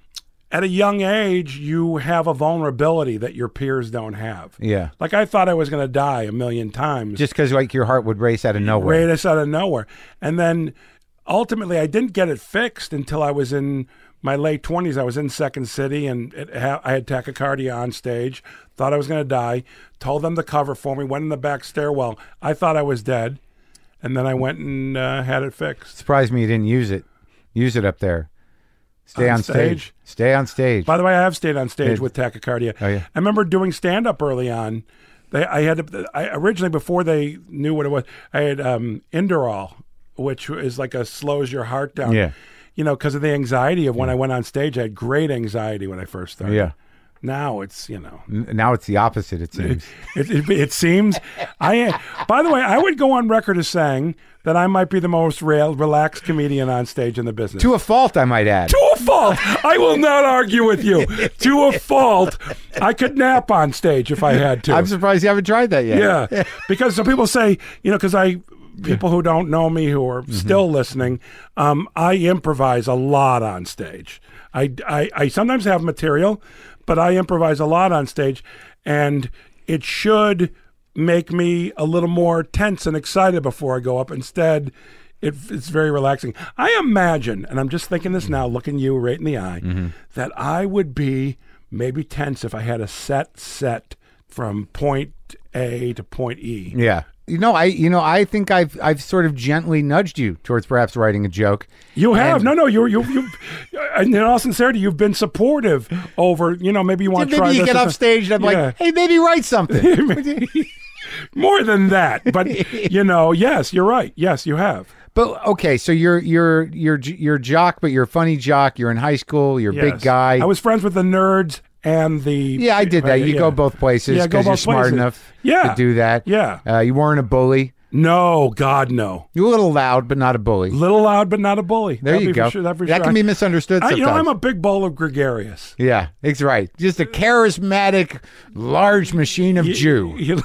at a young age, you have a vulnerability that your peers don't have. Yeah. Like I thought I was going to die a million times. Just because like your heart would race out of nowhere. Right us out of nowhere. And then ultimately, I didn't get it fixed until I was in my late twenties. I was in Second City, and it ha- I had tachycardia on stage. Thought I was going to die. Told them to cover for me. Went in the back stairwell. I thought I was dead. And then I went and uh, had it fixed. Surprised me you didn't use it. Use it up there. Stay On on, stage. stage? Stay on stage. By the way, I have stayed on stage Did- with tachycardia. Oh, yeah. I remember doing stand-up early on. They, I had to, I, originally, before they knew what it was, I had um, Inderall, which is like a slows your heart down. Yeah. You know, because of the anxiety of when I went on stage. I had great anxiety when I first started. Yeah. Now it's, you know, N- Now it's the opposite, it seems. it, it, it seems. I. By the way, I would go on record as saying that I might be the most real, relaxed comedian on stage in the business. To a fault, I might add. To a fault. I will not argue with you. To a fault. I could nap on stage if I had to. I'm surprised you haven't tried that yet. Yeah. Because some people say, you know, because I, people who don't know me who are still listening, um, I improvise a lot on stage. I, I, I sometimes have material, but I improvise a lot on stage, and it should make me a little more tense and excited before I go up. Instead, it, it's very relaxing. I imagine, and I'm just thinking this now, looking you right in the eye, Mm-hmm. that I would be maybe tense if I had a set set from point A to point E. Yeah. You know, I you know, I think I've I've sort of gently nudged you towards perhaps writing a joke. You have And- no, no. You, you, you. In all sincerity, you've been supportive over. You know, maybe you want to Maybe try you this get or off some- stage and I'm Yeah. like, hey, maybe write something. More than that, but you know, yes, you're right. Yes, you have. But okay, so you're you're you're you're jock, but you're a funny jock. You're in high school. You're a big Yes. guy. I was friends with the nerds and the. yeah, I did that. You yeah. go both places Yeah, go because you're both smart places. enough Yeah. to do that. Yeah. Uh, you weren't a bully. No, God, no. You're a little loud, but not a bully. Little loud, but not a bully. There That'd you be go. For sure, that'd be that sure. can be misunderstood I, sometimes. you know, I'm a big bowl of gregarious. yeah, it's right. Just a charismatic, large machine of Jew. You-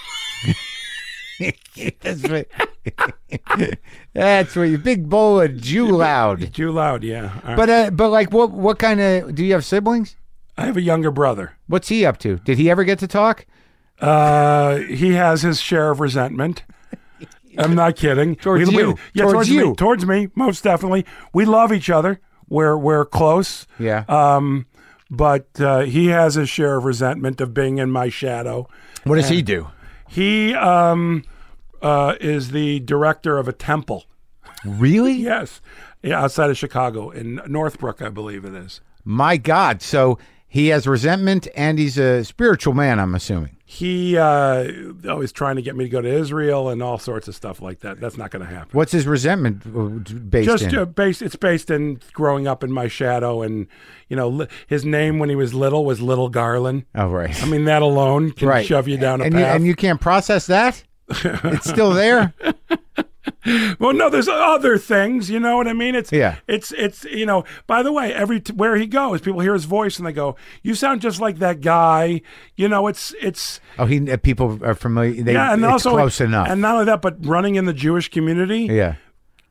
That's what. That's what you big bowl of Jew loud. Jew loud, yeah. All right. But uh, but like, what what kind of? Do you have siblings? I have a younger brother. What's he up to? Did he ever get to talk? Uh, he has his share of resentment. I'm not kidding. Towards We- we- you. yeah, Towards towards you. me. Towards me, most definitely. We love each other. We're we're close. Yeah. Um, but uh, he has his share of resentment of being in my shadow. What does he do? He um, uh, is the director of a temple. Really? Yes, yeah, outside of Chicago in Northbrook, I believe it is. My God. So he has resentment, and he's a spiritual man. I'm assuming. He uh, always trying to get me to go to Israel and all sorts of stuff like that. That's not going to happen. What's his resentment uh, based Just in? uh, based, it's based in growing up in my shadow, and you know, li- his name when he was little was Little Garland. oh, right. I mean, that alone can right. shove you down a and you, path. and you can't process that. It's still there. well, no, there's other things. You know what I mean? It's Yeah. It's it's you know. By the way, every t- where he goes, people hear his voice and they go, "You sound just like that guy." You know, it's it's Oh, he uh, people are familiar. They, yeah, and it's also close enough. And not only that, but running in the Jewish community. yeah.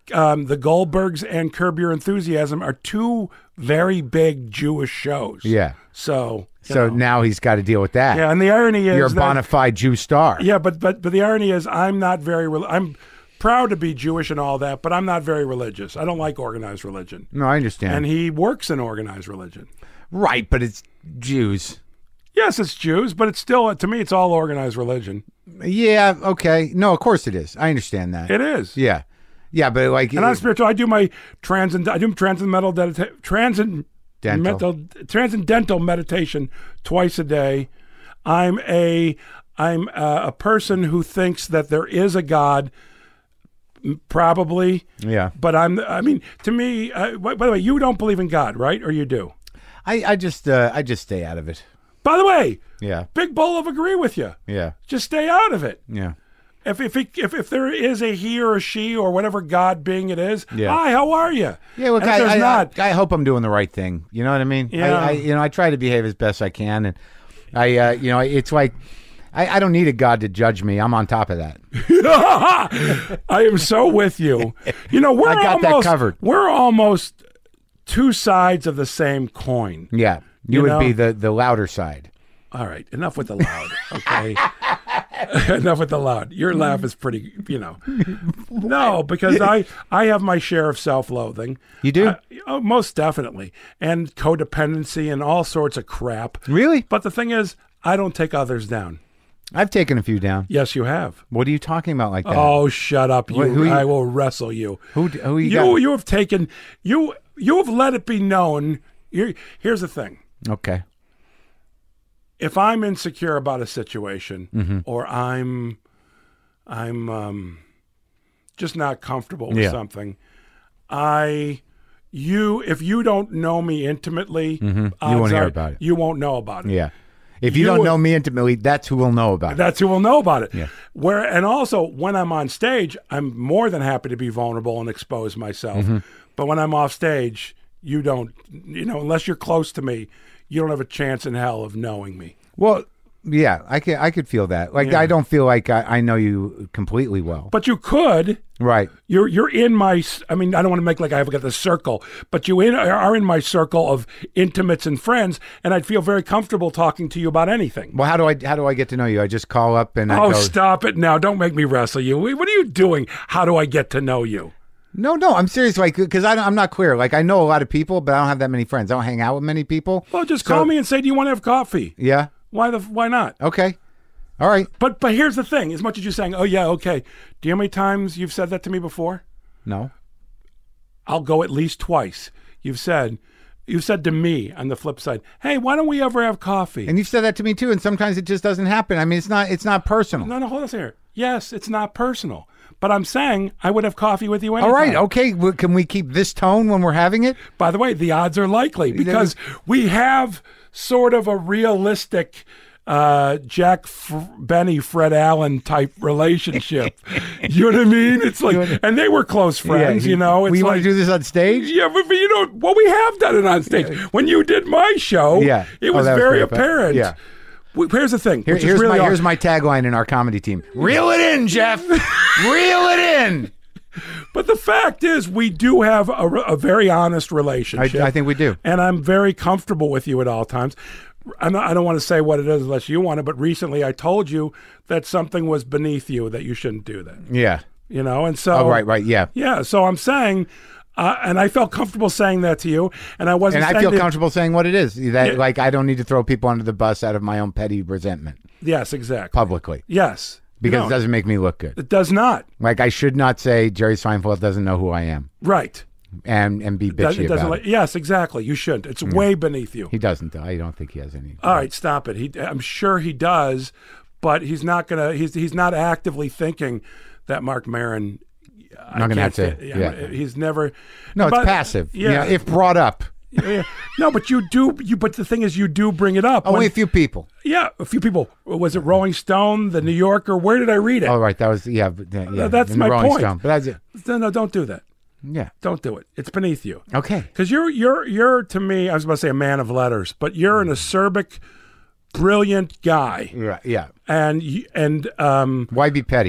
um, the Goldbergs and Curb Your Enthusiasm are two very big Jewish shows. Yeah. So you So know. now he's got to deal with that. Yeah, and the irony is You're a that- bona fide Jew star. Yeah, but but but the irony is, I'm not very. Re- I'm proud to be Jewish and all that, but I'm not very religious. I don't like organized religion. No, I understand. And he works in organized religion. right, but it's Jews. Yes, it's Jews, but it's still, to me, it's all organized religion. Yeah, okay. No, of course it is. I understand that. It is. Yeah. Yeah, but like... And I'm spiritual. I do my transcend. I do transcendental medita- transcend- Dental. mental, transcendental meditation twice a day. I'm a I'm a, a person who thinks that there is a God, m- probably. Yeah. But I'm. I mean, to me. Uh, by by the way, you don't believe in God, right? Or you do? I, I just uh, I just stay out of it. By the way, Yeah. Big Bull of agree with you. Yeah. Just stay out of it. Yeah. If if, it, if if there is a he or a she or whatever God being it is, Yeah. hi, how are you? Yeah, look, And if I, there's I, not. I, I hope I'm doing the right thing. You know what I mean? Yeah. I, I, you know, I try to behave as best I can, and I, uh, you know, it's like I, I don't need a God to judge me. I'm on top of that. I am so with you. You know, we're I got that almost, covered. We're almost two sides of the same coin. Yeah, you, You would know? be the the louder side. All right, enough with the loud, okay? Enough with the loud. Your laugh is pretty, you know. No, because I I have my share of self-loathing. You do? Uh, oh, most definitely. And codependency and all sorts of crap. Really? But the thing is, I don't take others down. I've taken a few down. Yes, you have. What are you talking about like that? Oh, shut up! You, Wait, who you- I will wrestle you. Who d- who you you got? you have taken you you have let it be known. You're, here's the thing: Okay. if I'm insecure about a situation, Mm-hmm. or I'm I'm um, just not comfortable with Yeah. something, I you if you don't know me intimately, Mm-hmm. You odds won't hear are about it. You won't know about it. Yeah. If you, You don't would- know me intimately, that's who will know about it. That's who will know about it. Yeah. Where and also when I'm on stage, I'm more than happy to be vulnerable and expose myself. Mm-hmm. But when I'm off stage, you don't. You know, unless you're close to me, you don't have a chance in hell of knowing me. Well, yeah, I can I could feel that. Like Yeah. I don't feel like I, I know you completely well. But you could. Right. You're you're in my. s- I mean, I don't want to make like I've got the circle, but you in, are in my circle of intimates and friends, and I'd feel very comfortable talking to you about anything. Well, how do I how do I get to know you? I just call up and I Oh, go. stop it now! Don't make me wrestle you. What are you doing? How do I get to know you? No, no, I'm serious. Like, because I'm not clear. Like, I know a lot of people, but I don't have that many friends. I don't hang out with many people. Well, just So- call me and say, "Do you want to have coffee?" Yeah. Why the? Why not? Okay. All right. But but here's the thing: as much as you're saying, "Oh yeah, okay," do you know how many times you've said that to me before? No. I'll go at least twice. You've said, you've said to me on the flip side, "Hey, why don't we ever have coffee?" And you've said that to me too. And sometimes it just doesn't happen. I mean, it's not. It's not personal. no, no, hold on a second here. Yes, it's not personal, but I'm saying I would have coffee with you All anytime. right. Okay. Well, can we keep this tone when we're having it? By the way, the odds are likely because we have sort of a realistic uh, Jack F- Benny, Fred Allen type relationship. You know what I mean? It's like, and they were close friends, Yeah, you know. It's we want like, to do this on stage. yeah, but, but you know, well, we have done it on stage. When you did my show, Yeah. it Oh, was that was very pretty fun. apparent. Yeah. W- Here's the thing. Here- which here's is really my awesome. here's my tagline in our comedy team. Reel it in, Jeff. Reel it in. But the fact is, we do have a, a very honest I, relationship. I think we do. And I'm very comfortable with you at all times. I'm not, I don't want to say what it is unless you want it, but recently I told you that something was beneath you, that you shouldn't do that. Yeah. You know, and so. Oh, right, right. Yeah. Yeah, so I'm saying, uh, and I felt comfortable saying that to you, and I wasn't And I saying feel that- comfortable saying what it is. That Yeah. like I don't need to throw people under the bus out of my own petty resentment Yes, exactly. publicly Yes. You because don't. it doesn't make me look good. It does not. Like I should not say Jerry Seinfeld doesn't know who I am Right. and and be Does- bitchy it doesn't about like, it. yes, exactly. You shouldn't. It's way beneath you. He doesn't. Though. I don't think he has any. All right, stop it. He, I'm sure he does, but he's not gonna. He's he's not actively thinking that Mark Maron. I'm not gonna have to. Fit, Yeah. he's never. No, it's but- passive. Yeah, You know, if brought up. yeah. No, but you do. You but the thing is, you do bring it up. Only when- a few people. yeah, a few people. Was it Rolling Stone, The New Yorker? Where did I read it? Oh, right. That was yeah. but, uh, yeah that's in the my Rolling point. Stone. But that's it. No, no, don't do that. Yeah. Don't do it. It's beneath you. Okay. Because you're you're you're to me. I was about to say a man of letters, but you're an acerbic, brilliant guy, Right. Yeah. and you, and um. Why be petty?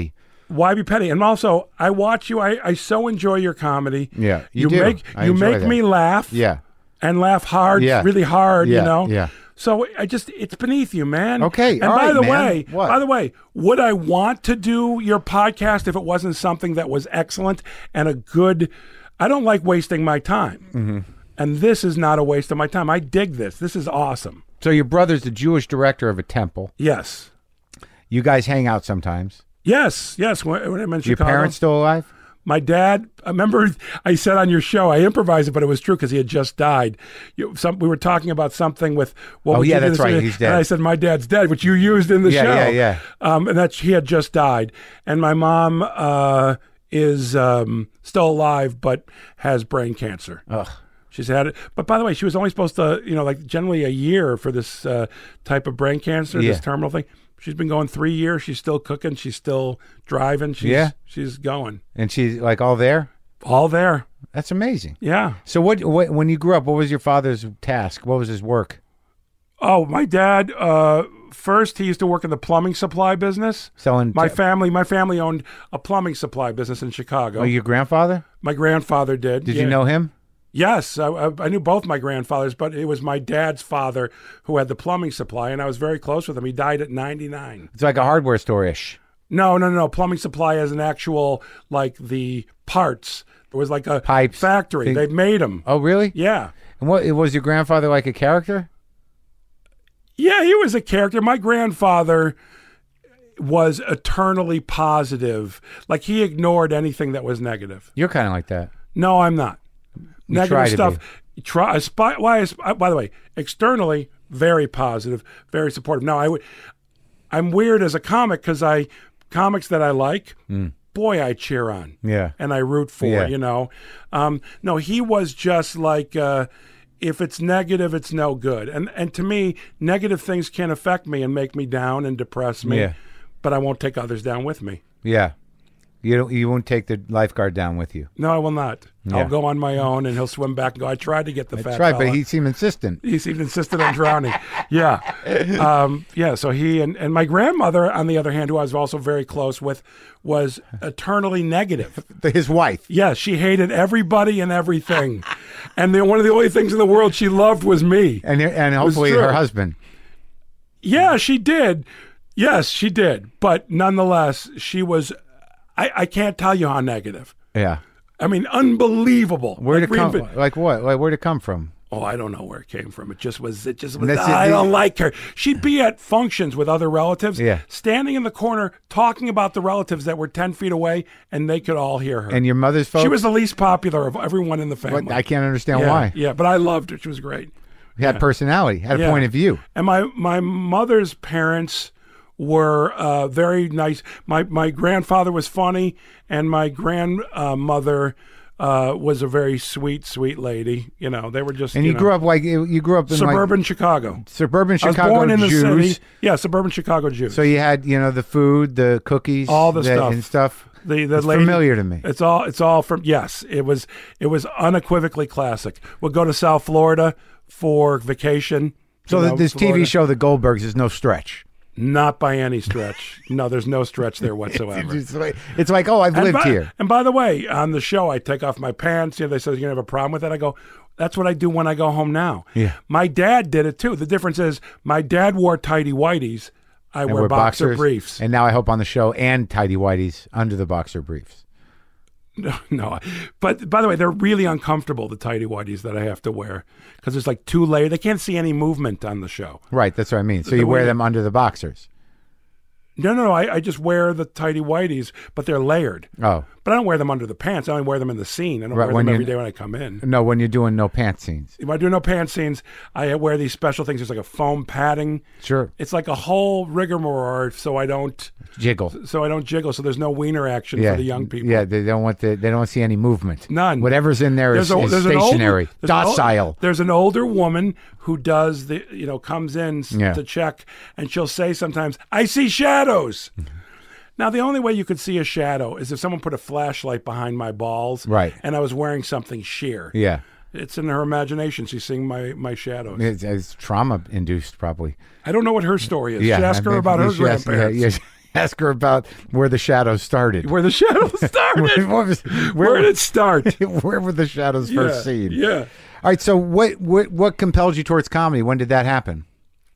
Why be petty? And also, I watch you. I, I so enjoy your comedy. Yeah, you you do. make I you enjoy make that. me laugh. Yeah. And laugh hard, Yeah. really hard. Yeah, You know. yeah. So I just, it's beneath you, man. Okay, And all by right, the man. way, What? by the way, would I want to do your podcast if it wasn't something that was excellent and a good? I don't like wasting my time, Mm-hmm. and this is not a waste of my time. I dig this. This is awesome. So your brother's the Jewish director of a temple. Yes, You guys hang out sometimes. yes, yes. When, when I'm in Your Chicago, parents still alive? my dad, I remember I said on your show, I improvised it, but it was true because he had just died. You, some, we were talking about something with, what Oh, would yeah, you do that's this right. with? He's dead. And I said, my dad's dead, which you used in the Yeah, show. yeah, yeah. Um, and that he had just died. And my mom uh, is um, still alive, but has brain cancer. Ugh. She's had it. But by the way, she was only supposed to, you know, like generally a year for this uh, type of brain cancer, Yeah. this terminal thing. She's been going three years. She's still cooking. She's still driving. She's, Yeah. She's going. And she's like all there? All there. That's amazing. Yeah. So what, what when you grew up, what was your father's task? What was his work? Oh, my dad, uh, first he used to work in the plumbing supply business. Selling My te- family, my family owned a plumbing supply business in Chicago. Oh, your grandfather? My grandfather did. Did yeah. you know him? Yes, I, I I knew both my grandfathers, but it was my dad's father who had the plumbing supply, and I was very close with him. He died at ninety-nine. It's like a hardware store-ish. No, no, no, no. Plumbing supply is an actual, like the parts. It was like a Pipes. factory. Thing- They made them. Oh, really? Yeah. And what was your grandfather like a character? Yeah, he was a character. My grandfather was eternally positive. Like he ignored anything that was negative. You're kind of like that. No, I'm not. You Negative try to stuff. Try. Aspi- why? asp- By the way, externally very positive, very supportive. Now, I would. I'm weird as a comic because I comics that I like. Boy, I cheer on. Yeah. And I root for. Yeah. You know. Um, no, he was just like. Uh, if it's negative, it's no good. And and to me, negative things can affect me and make me down and depress me. Yeah. But I won't take others down with me. Yeah. You don't, you won't take the lifeguard down with you. No, I will not. Yeah. I'll go on my own, and he'll swim back and go. I tried to get the fat That's right, fella. but he seemed insistent. He seemed insistent on drowning. Yeah. Um, yeah. So he and, and my grandmother, on the other hand, who I was also very close with, was eternally negative. His wife. Yes, she hated everybody and everything. And then one of the only things in the world she loved was me. And and hopefully true. her husband. Yeah, she did. Yes, she did. But nonetheless, she was, I, I can't tell you how negative. Yeah. I mean, unbelievable. Where'd Like it come? reinvent- Like what? Like where'd it come from? Oh, I don't know where it came from. It just was, it just was, That's it, I the- don't like her. She'd be at functions with other relatives, Yeah. standing in the corner talking about the relatives that were ten feet away, and they could all hear her. And your mother's folks? she was the least popular of everyone in the family. What? I can't understand yeah, why. Yeah, but I loved her. She was great. Had personality, had a Yeah. point of view. And my, my mother's parents were uh, very nice. My my grandfather was funny, and my grandmother uh, was a very sweet, sweet lady. You know, they were just. And you, know, grew up like you grew up in suburban Chicago. like suburban I was Chicago born in the Jews. city. Yeah, suburban Chicago Jews. So you had you know the food, the cookies, All the that- stuff. and stuff. the the It's lady, familiar to me. It's all it's all from yes. It was it was unequivocally classic. We'll go to South Florida for vacation. So you th- know, this T V Florida. show, The Goldbergs, is no stretch. Not by any stretch. No, there's no stretch there whatsoever. It's like, it's like, oh, I've And lived by, here. And by the way, on the show, I take off my pants. You know, they said, you're going to have a problem with it. I go, that's what I do when I go home now. Yeah. My dad did it too. The difference is my dad wore tighty whities. I And wear we're boxer boxers, briefs. and now I hope on the show and tidy whities under the boxer briefs. No, no. But by the way, they're really uncomfortable, the tighty whities that I have to wear, because it's like two layered. They can't see any movement on the show. Right, that's what I mean. So The you wear way- them under the boxers. No, no, no. I, I just wear the tighty whities, but they're layered. Oh, But I don't wear them under the pants. I only wear them in the scene. I don't Right, wear when them you- every day when I come in. no, when you're doing no pants scenes. If I do no pants scenes, I wear these special things. There's like a foam padding. Sure. It's like a whole rigmarole, so I don't, Jiggle. so I don't jiggle. So there's no wiener action Yeah. for the young people. Yeah, they don't want the, they don't want to see any movement. None. Whatever's in there is, is an older- stationary, there's an ol- docile. there's an older woman who does the, you know, comes in s- Yeah. to check, and she'll say sometimes, "I see shadows." Now, the only way you could see a shadow is if someone put a flashlight behind my balls, Right. and I was wearing something sheer. Yeah. It's in her imagination. She's seeing my, my shadows. It's, it's trauma induced, probably. I don't know what her story is. Yeah. Should ask her maybe about you her should ask- grandparents. Yeah, Ask her about where the shadows started. Where the shadows started. What was- where, where did it start? Where were the shadows yeah, first seen? Yeah. All right. So what what what compelled you towards comedy? When did that happen?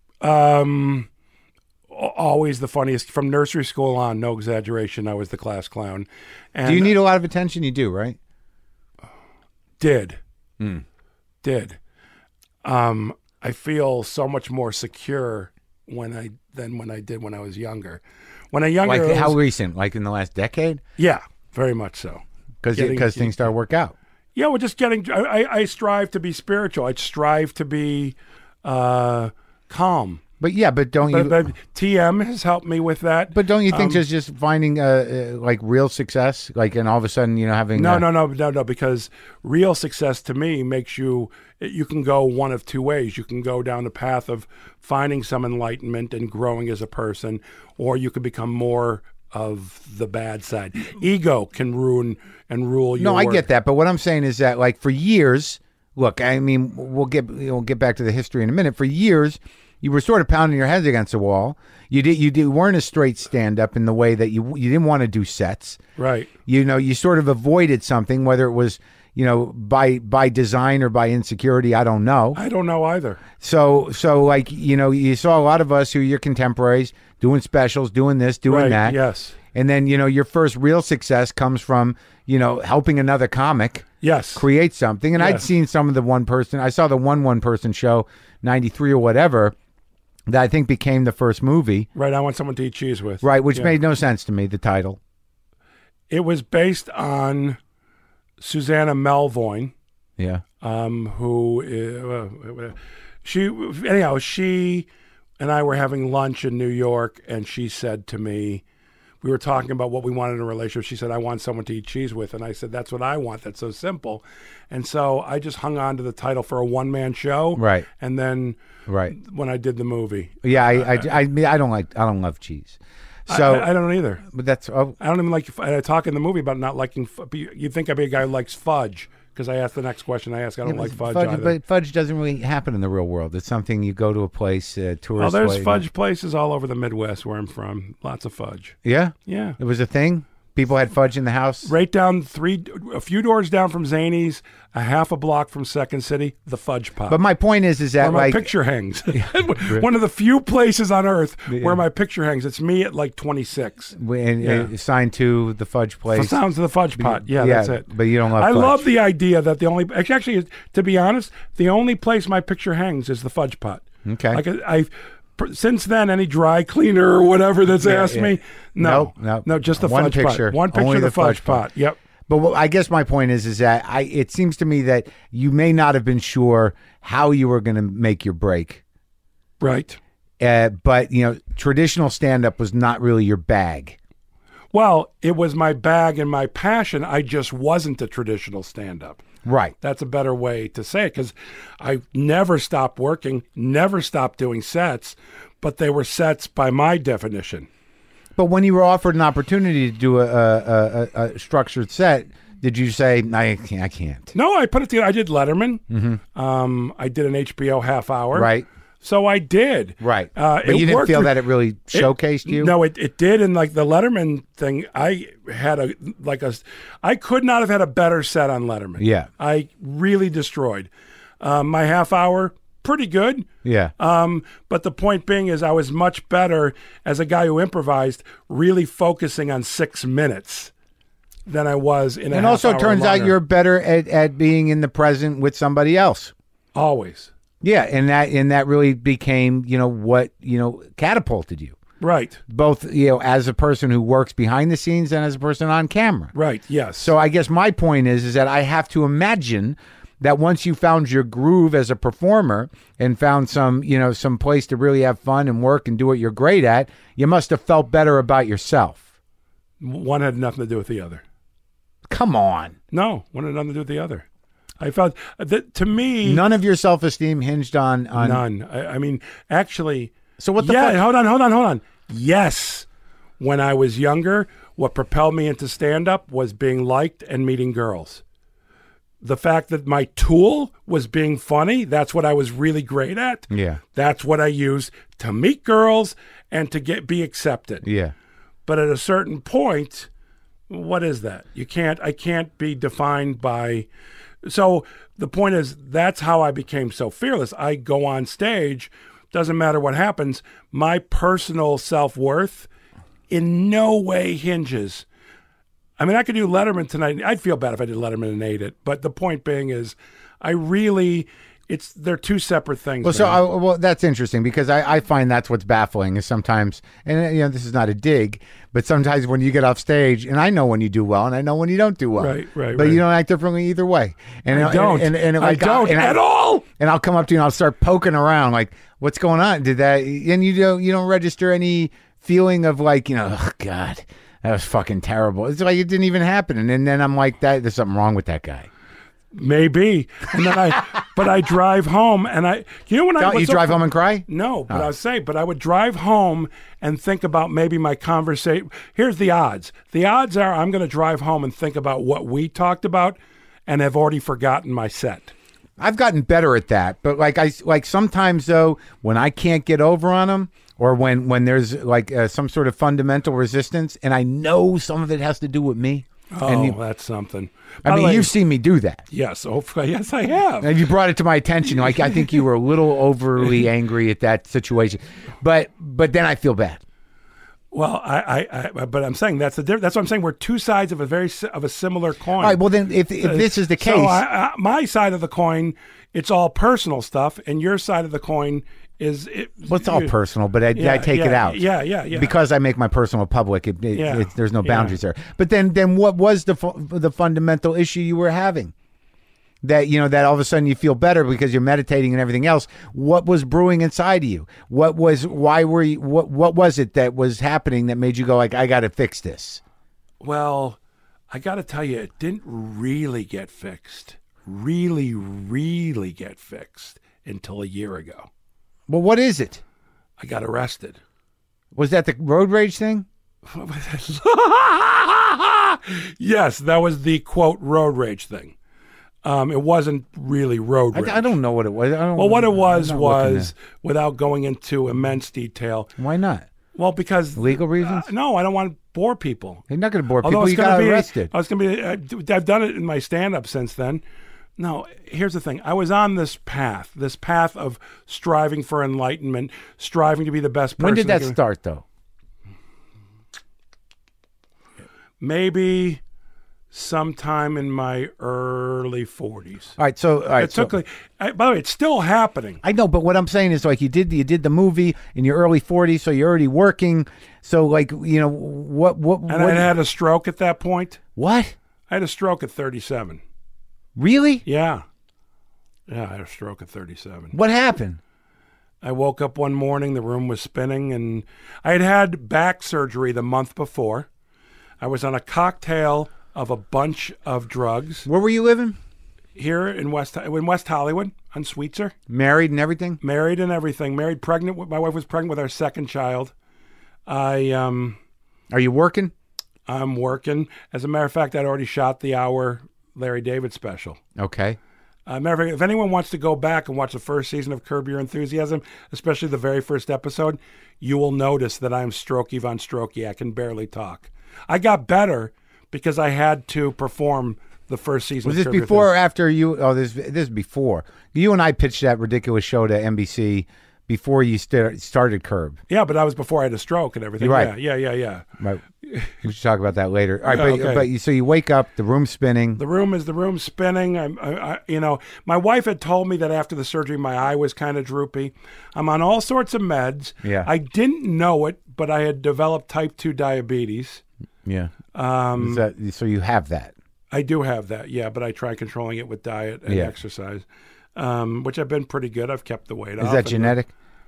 Um, always the funniest from nursery school on. No exaggeration. I was the class clown. And Do you need a lot of attention? You do, right? Did. Mm. Did. Um, I feel so much more secure when I than when I did when I was younger. When I younger, Like it was- how recent? Like in the last decade? yeah, very much so. Because Getting- because things start to work out. Yeah, we're just getting. I, I, I strive to be spiritual. I strive to be uh, calm. But yeah, but don't you? But, but T M has helped me with that. But don't you think Um, just just finding uh, uh, like real success, like, and all of a sudden, you know, having No, uh, no, no, no, no. Because real success to me makes you. You can go one of two ways. You can go down the path of finding some enlightenment and growing as a person, or you can become more of the bad side. Ego can ruin and rule your No, I work. get that, but what I'm saying is that, like, for years, look, I mean, we'll get we'll get back to the history in a minute. For years, you were sort of pounding your heads against the wall. You did you did weren't a straight stand up in the way that you you didn't want to do sets. Right. You know, you sort of avoided something, whether it was, you know, by by design or by insecurity. I don't know. I don't know either. So so like, you know, you saw a lot of us who are your contemporaries doing specials, doing this, doing Right. that. Yes. And then, you know, your first real success comes from, you know, helping another comic Yes. create something. And I'd Yes. seen some of the one person, I saw the one one person show, ninety-three or whatever, that I think became the first movie, Right. I want someone to eat cheese with. right? Which Yeah. made no sense to me, the title. It was based on Susanna Melvoin, Yeah. um, who uh, she anyhow she and I were having lunch in New York, and she said to me, we were talking about what we wanted in a relationship. She said, "I want someone to eat cheese with," and I said, "That's what I want. That's so simple." And so I just hung on to the title for a one man show, Right. And then Right. when I did the movie, Yeah. I, I, I, mean, I don't like, I don't love cheese. So, I, I don't either. but that's, oh, I don't even like. I talk in the movie about not liking. fu- You'd think I'd be a guy who likes fudge because I asked the next question. I asked, I don't yeah, like but fudge, either. But fudge doesn't really happen in the real world. It's something you go to a place, uh, tourist Well, there's place. fudge places all over the Midwest where I'm from. Lots of fudge. Yeah. Yeah. It was a thing. People had fudge in the house. Right down three, a few doors down from Zany's, a half a block from Second City, the Fudge Pot. But my point is, is where that my like, picture hangs. One of the few places on earth where my picture hangs. It's me at like twenty-six. when, Yeah. uh, signed to the fudge The place. sounds of the Fudge Pot. Yeah, yeah, that's it. but you don't love I fudge. love the idea that the only actually, actually, to be honest, the only place my picture hangs is the Fudge Pot. Okay. Like I, I've since then, any dry cleaner or whatever that's asked yeah. me, no, Nope, nope. no, just the One Fudge picture, Pot. One picture only of the, the Fudge, Fudge pot. Pot. Yep. But what, I guess my point is, is that I. It seems to me that you may not have been sure how you were going to make your break, Right. uh, but you know, traditional stand-up was not really your bag. Well, it was my bag and my passion. I just wasn't a traditional stand-up. Right. That's a better way to say it because I never stopped working, never stopped doing sets, but they were sets by my definition. But when you were offered an opportunity to do a, a, a, a structured set, did you say, I can't? I can't. No, I put it together. I did Letterman. Mm-hmm. Um, I did an H B O half hour. Right. So I did. Right. Uh, but it you didn't worked feel with- that it really showcased you? No, it, it did. And like the Letterman thing, I had a, like a, I could not have had a better set on Letterman. Yeah. I really destroyed. Um, my half hour, pretty good. Yeah. Um, but the point being is I was much better as a guy who improvised, really focusing on six minutes than I was in a and half also, it hour turns out longer. you're better at, at being in the present with somebody else. Always. Yeah, and that and that really became, you know, what, you know, catapulted you. Right. Both, you know, as a person who works behind the scenes and as a person on camera. Right. Yes. So I guess my point is is that I have to imagine that once you found your groove as a performer and found some, you know, some place to really have fun and work and do what you're great at, you must have felt better about yourself. One had nothing to do with the other. Come on. No, one had nothing to do with the other. I felt that to me, None of your self-esteem hinged on on none. I, I mean, actually, So what the yeah, fuck? hold on, hold on, hold on. Yes, when I was younger, what propelled me into stand-up was being liked and meeting girls. The fact that my tool was being funny, that's what I was really great at. Yeah. That's what I used to meet girls and to get be accepted. Yeah. But at a certain point, what is that? You can't, I can't be defined by, so the point is, that's how I became so fearless. I go on stage, doesn't matter what happens, my personal self-worth in no way hinges. I mean, I could do Letterman tonight. I'd feel bad if I did Letterman and ate it. But the point being is, I really, it's they're two separate things. Well, so man. I, well, that's interesting because I, I find that's what's baffling is sometimes, and you know, this is not a dig, but sometimes when you get off stage, and I know when you do well, and I know when you don't do well, Right, right, but right. you don't act differently either way. And I don't. And, and, and I like, don't and at all. And I'll come up to you and I'll start poking around, like, what's going on? Did that? And you don't you don't register any feeling of like, you know, oh God, that was fucking terrible. It's like it didn't even happen, and then, then I'm like, that there's something wrong with that guy. Maybe. And then I, but I drive home and I, you know when I, Don't you what's so drive fu- home and cry? No, but I was saying, but I would drive home and think about maybe my conversation. Here's the odds. The odds are I'm going to drive home and think about what we talked about and have already forgotten my set. I've gotten better at that, but like I like sometimes though, when I can't get over on them, or when when there's like uh, some sort of fundamental resistance, and I know some of it has to do with me. Oh, and you, that's something. I By the mean, way- you've seen me do that. Yes, oh, yes, I have. And you brought it to my attention. Like I think you were a little overly angry at that situation, but but then I feel bad. Well, I, I, I, but I'm saying that's the difference. That's what I'm saying. We're two sides of a very si- of a similar coin. All right. Well, then if if this is the case, So I, I, my side of the coin, it's all personal stuff, and your side of the coin is it. well, it's all you- personal, but I, Yeah, I take it yeah, out. yeah, yeah, yeah. Because I make my personal public, it, it, Yeah, it, there's no yeah. boundaries there. But then, then what was the fu- the fundamental issue you were having? That you know that all of a sudden you feel better because you're meditating and everything else. What was brewing inside of you? What was why were you? What what was it that was happening that made you go like I got to fix this? Well, I got to tell you, it didn't really get fixed. Really, really get fixed until a year ago. Well, what is it? I got arrested. Was that the road rage thing? Yes, that was the quote road rage thing. Um, it wasn't really road rage. I, I don't know what it was. I don't, Well, what it was I'm not looking was, without going into immense detail, to- why not? well, because Legal reasons? Uh, no, I don't want to bore people. You're not going to bore Although people. it's You gonna got be, arrested. I was going to be. Uh, I've done it in my stand-up since then. No, here's the thing. I was on this path, this path of striving for enlightenment, striving to be the best person. When did that I can- start, though? Maybe sometime in my early forties. All right. So, all right. It took. so- like, I, by the way, it's still happening. I know, but what I'm saying is like you did you did the movie in your early forties, so you're already working. So like you know what what And what, I had a stroke at that point. what? I had a stroke at thirty-seven. Really? Yeah. Yeah, I had a stroke at thirty-seven. What happened? I woke up one morning, the room was spinning, and I had had back surgery the month before. I was on a cocktail of a bunch of drugs Where were you living? here in West in West Hollywood on Sweetser. Married and everything? Married and everything. Married, pregnant. with- My wife was pregnant with our second child. I um, Are you working? I'm working. As a matter of fact, I'd already shot the hour Larry David special. Okay. Uh, matter of fact, if anyone wants to go back and watch the first season of Curb Your Enthusiasm, especially the very first episode, you will notice that I'm Strokey Von Strokey. I can barely talk. I got better because I had to perform the first season. Was of this Curb Your before or after you? Oh, this this is before. You and I pitched that ridiculous show to N B C before you st- started Curb. Yeah, but that was before I had a stroke and everything. You're right. Yeah, yeah, yeah, yeah. Right. We should talk about that later. All right, Yeah, but, okay. but you, so you wake up, the room's spinning. The room is the room spinning. I'm, I, I, you know, my wife had told me that after the surgery, my eye was kind of droopy. I'm on all sorts of meds. Yeah. I didn't know it, but I had developed type two diabetes. Yeah. Um, Is that, so you have that. I do have that, yeah, but I try controlling it with diet and Yeah. exercise, um, which I've been pretty good. I've kept the weight off. Is that and- genetic?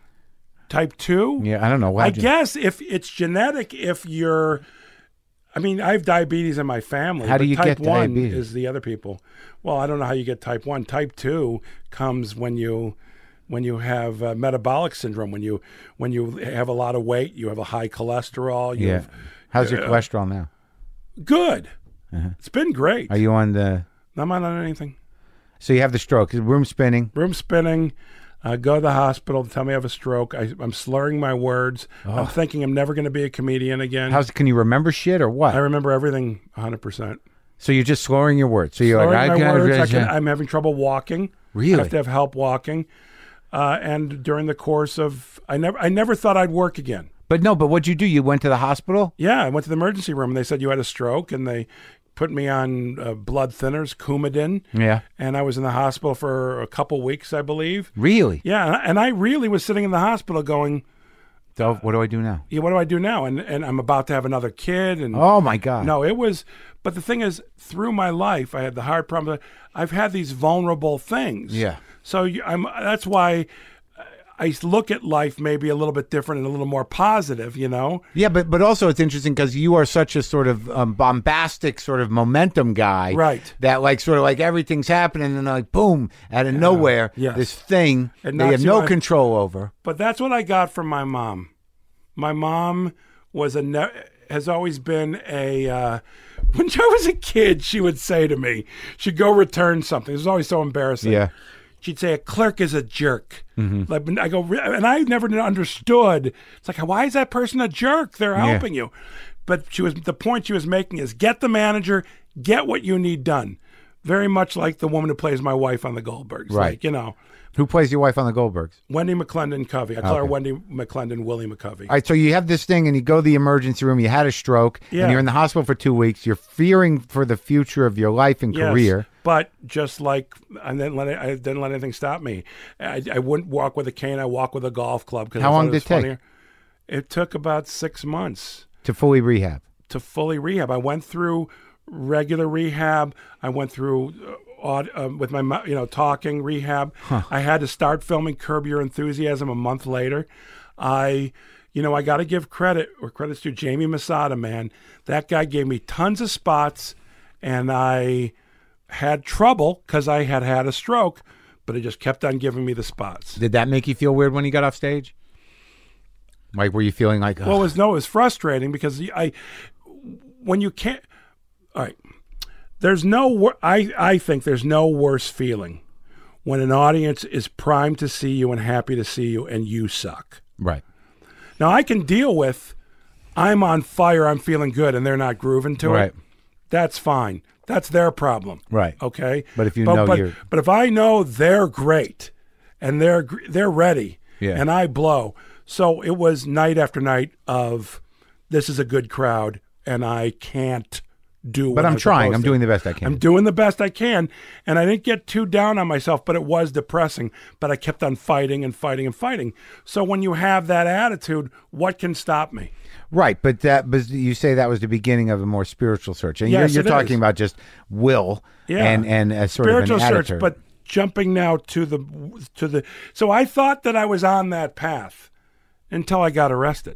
Type two? Yeah, I don't know. I Why'd you- guess if it's genetic, if you're, I mean, I have diabetes in my family. How do but you type get one diabetes? is the other people. Well, I don't know how you get type one. Type two comes when you when you have uh, metabolic syndrome. When you when you have a lot of weight, you have a high cholesterol. You Yeah. have, How's your uh, cholesterol now? good. It's been great. Are you on the? I'm not on anything. So you have the stroke. The room's spinning. Room spinning. Uh, go to the hospital. Tell me I have a stroke. I, I'm slurring my words. Oh. I'm thinking I'm never going to be a comedian again. How's can you remember shit or what? I remember everything one hundred percent. So you're just slurring your words. So you're Slurring like, my I words. I can, can, I'm having trouble walking. Really? I have to have help walking. Uh, and during the course of, I never, I never thought I'd work again. But no, but what'd you do? You went to the hospital? Yeah, I went to the emergency room and they said you had a stroke and they put me on uh, blood thinners, Coumadin. Yeah. And I was in the hospital for a couple weeks, I believe. Really? Yeah, and I, and I really was sitting in the hospital going, So what do I do now? yeah, what do I do now? And and I'm about to have another kid. And Oh my God. no, it was. But the thing is, through my life, I had the hard problem. I've had these vulnerable things. Yeah. So you, I'm. That's why I look at life maybe a little bit different and a little more positive. You know. Yeah, but but also it's interesting because you are such a sort of um, bombastic sort of momentum guy, Right. That like sort of like everything's happening and like boom out of nowhere, Yes. this thing It that you knocks have you no out. control over. But that's what I got from my mom. My mom was a ne- has always been a. Uh, when I was a kid, she would say to me, she'd go return something. It was always so embarrassing. Yeah. She'd say, a clerk is a jerk. Like, I go, "Re-" and I never understood. It's like, why is that person a jerk? They're helping you. But she was the point she was making is get the manager, get what you need done. Very much like the woman who plays my wife on the Goldbergs. Right. Like, you know, Who plays your wife on the Goldbergs? Wendy McClendon Covey. I call her Okay. Wendy McClendon Willie McCovey. All right, so you have this thing, and you go to the emergency room. You had a stroke, Yeah. and you're in the hospital for two weeks. You're fearing for the future of your life and Yes, career. but just like I didn't let it, I didn't let anything stop me. I, I wouldn't walk with a cane. I walk with a golf club. Cause How I thought long it did was it take? funnier. It took about six months To fully rehab. to fully rehab. I went through regular rehab. I went through uh, odd, um, with my mou- you know talking rehab. I had to start filming Curb Your Enthusiasm a month later. I. You know, I got to give credit where credit's due. Jamie Masada, man, that guy gave me tons of spots, and I had trouble because I had had a stroke, but he just kept on giving me the spots. Did that make you feel weird when you got off stage? Like, were you feeling like, Well, it was no, it was frustrating because I, when you can't, all right, there's no, wor- I, I think there's no worse feeling when an audience is primed to see you and happy to see you and you suck. right? Now I can deal with, I'm on fire, I'm feeling good, and they're not grooving to Right. it. That's fine. That's their problem. Right. Okay. But if you but, know but, you're- but if I know they're great and they're gr- they're ready, Yeah. and I blow, so it was night after night of, this is a good crowd, and I can't do. But what I'm I'm trying. supposed I'm to. doing the best I can. I'm doing the best I can, and I didn't get too down on myself, but it was depressing. But I kept on fighting and fighting and fighting. So when you have that attitude, what can stop me? Right, but that, but you say that was the beginning of a more spiritual search, and Yes, you're, it you're talking is. about just will Yeah. and and a sort Spiritual of an search, attitude. but jumping now to the to the. So I thought that I was on that path until I got arrested.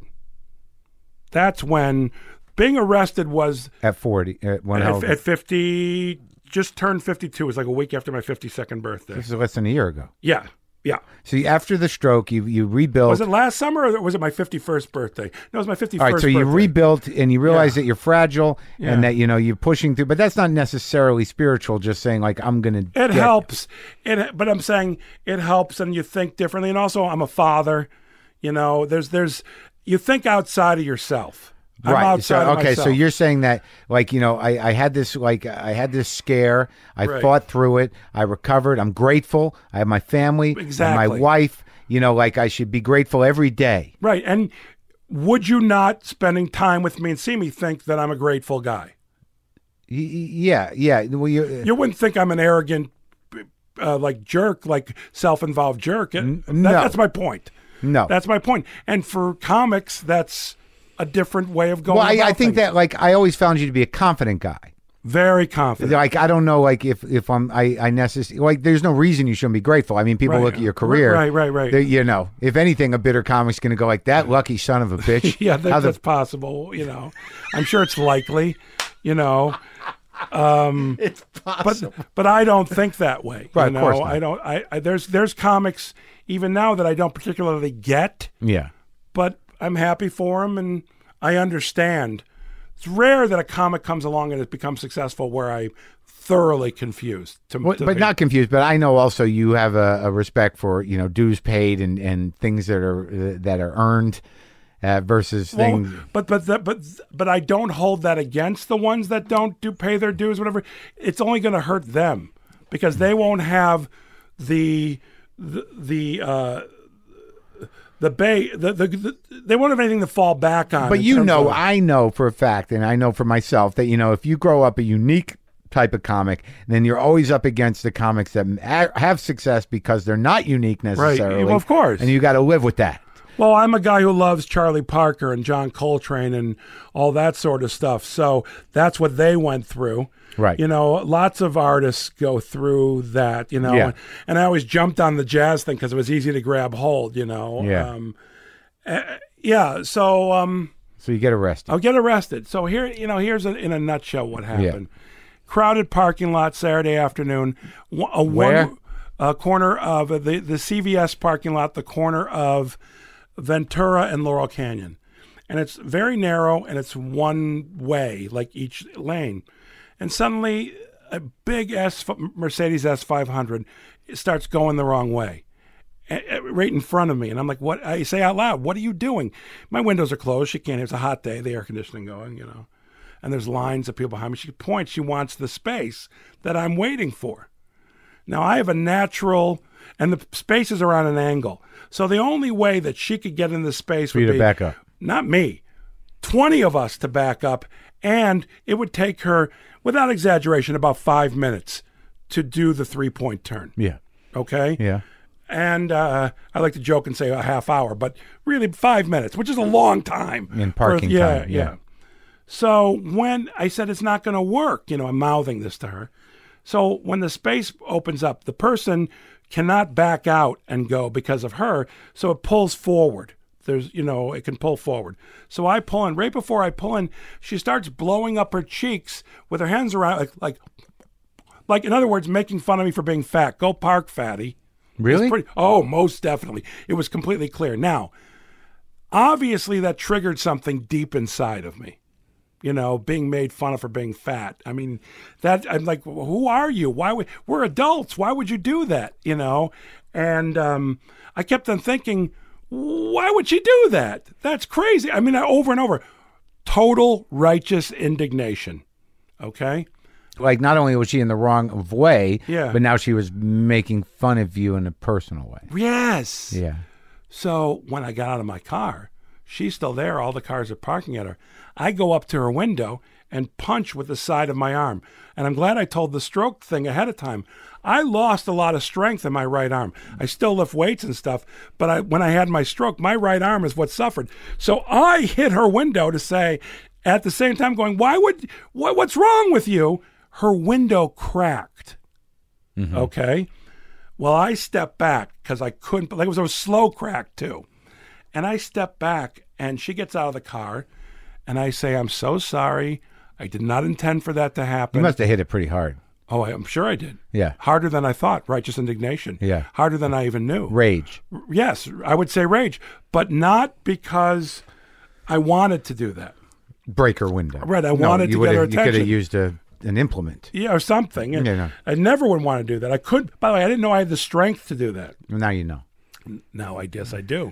That's when being arrested was at forty, at one hell at, of a- at fifty. Just turned fifty-two. It was like a week after my fifty-second birthday. this is less than a year ago. Yeah, yeah. So you, after the stroke, you you rebuilt. Was it last summer or was it my fifty-first birthday? No, it was my fifty-first All right, so birthday. you rebuilt and you realize Yeah. that you're fragile Yeah. and that you know you're pushing through, but that's not necessarily spiritual. Just saying like I'm gonna. It get- helps. It, but I'm saying it helps, and you think differently. And also, I'm a father. You know, there's there's you think outside of yourself. I'm Right. outside So of okay. myself. So you're saying that like you know I, I had this like I had this scare. I Right. fought through it. I recovered. I'm grateful. I have my family. and my Exactly. wife. You know, like I should be grateful every day. right. And would you not spending time with me and see me think that I'm a grateful guy? Y- y- Yeah. Yeah. Well, you. You wouldn't think I'm an arrogant, uh, like jerk, like self-involved jerk. That- no. That's my point. No. That's my point. And for comics, that's a different way of going. Well, I, about I think things. that like I always found you to be a confident guy. very confident. Like I don't know, like if if I'm I I necessarily like there's no reason you shouldn't be grateful. I mean, people Right. look at your career, Right, right, right. they- You know, if anything, a bitter comic's going to go like that lucky son of a bitch. Yeah, that, How the- that's possible. You know, I'm sure it's likely. You know, it's possible. but but I don't think that way. Right, you of know? course not. I don't. I, I there's there's comics even now that I don't particularly get, yeah, but I'm happy for them and I understand. It's rare that a comic comes along and it becomes successful where I thoroughly confused. To, Well, to but the- not confused. But I know also you have a, a respect for you know dues paid and, and things that are that are earned uh, versus Well, things. but but that, but but I don't hold that against the ones that don't do pay their dues, whatever. It's only going to hurt them because they won't have the the the uh, the bay the, the, the they won't have anything to fall back on. But in you terms know, of- I know for a fact, and I know for myself that you know if you grow up a unique type of comic, then you're always up against the comics that ha- have success because they're not unique necessarily. Well, of course. and you got to live with that. Well, I'm a guy who loves Charlie Parker and John Coltrane and all that sort of stuff. So that's what they went through. Right. You know, lots of artists go through that, you know. Yeah. And, and I always jumped on the jazz thing because it was easy to grab hold, you know. Yeah. Um, uh, yeah. So um, So you get arrested. I'll get arrested. So here, you know, here's a, in a nutshell what happened. Crowded parking lot Saturday afternoon. One- A Where? One, a corner of the, the C V S parking lot, the corner of Ventura and Laurel Canyon. And it's very narrow and it's one way, like each lane. And suddenly a big S Mercedes S five hundred starts going the wrong way. a- a- right in front of me. And I'm like, what? I say out loud, what are you doing? My windows are closed. She can't. It's a hot day. The air conditioning going, you know. And there's lines of people behind me. She points. She wants the space that I'm waiting for. Now, I have a natural, and the spaces are on an angle. So the only way that she could get in the space For would you to be, back up. not me, twenty of us to back up. And it would take her, without exaggeration, about five minutes to do the three-point turn. Yeah. Okay? Yeah. And uh, I like to joke and say a half hour, but really five minutes, which is a long time. In parking For- yeah, time, Yeah. yeah. So when I said it's not going to work, you know, I'm mouthing this to her. So when the space opens up, the person cannot back out and go because of her. So it pulls forward. There's, you know, it can pull forward. So I pull in. Right before I pull in, she starts blowing up her cheeks with her hands around, like, like, like in other words, making fun of me for being fat. Go park, fatty. Really? It's pretty- oh, most definitely. It was completely clear. Now, obviously, that triggered something deep inside of me. You know, being made fun of for being fat. I mean, that I'm like, who are you? Why would we're adults? Why would you do that? You know, and um, I kept on thinking, why would she do that? That's crazy. I mean, over and over, total righteous indignation. Okay. Like, not only was she in the wrong way, Yeah. but now she was making fun of you in a personal way. Yes. Yeah. So when I got out of my car, she's still there. All the cars are parking at her. I go up to her window and punch with the side of my arm. And I'm glad I told the stroke thing ahead of time. I lost a lot of strength in my right arm. I still lift weights and stuff, but I, when I had my stroke, my right arm is what suffered. So I hit her window to say, at the same time going, why would, what, what's wrong with you? Her window cracked. Okay. Well, I stepped back because I couldn't, like it was a slow crack too. And I step back and she gets out of the car and I say, I'm so sorry. I did not intend for that to You happen. must have hit it pretty hard. Oh, I'm sure I did. Yeah. Harder than I thought. Righteous indignation. Yeah. Harder than I even knew. Rage. Yes, I would say rage, but not because I wanted to do that. Break her window. Right, I No, wanted you to get her would've- You could have attention. used a, an implement. Yeah, or something. And Yeah, no. I never would want to do that. I could, by the way, I didn't know I had the strength to do that. Now you know. Now I guess I do.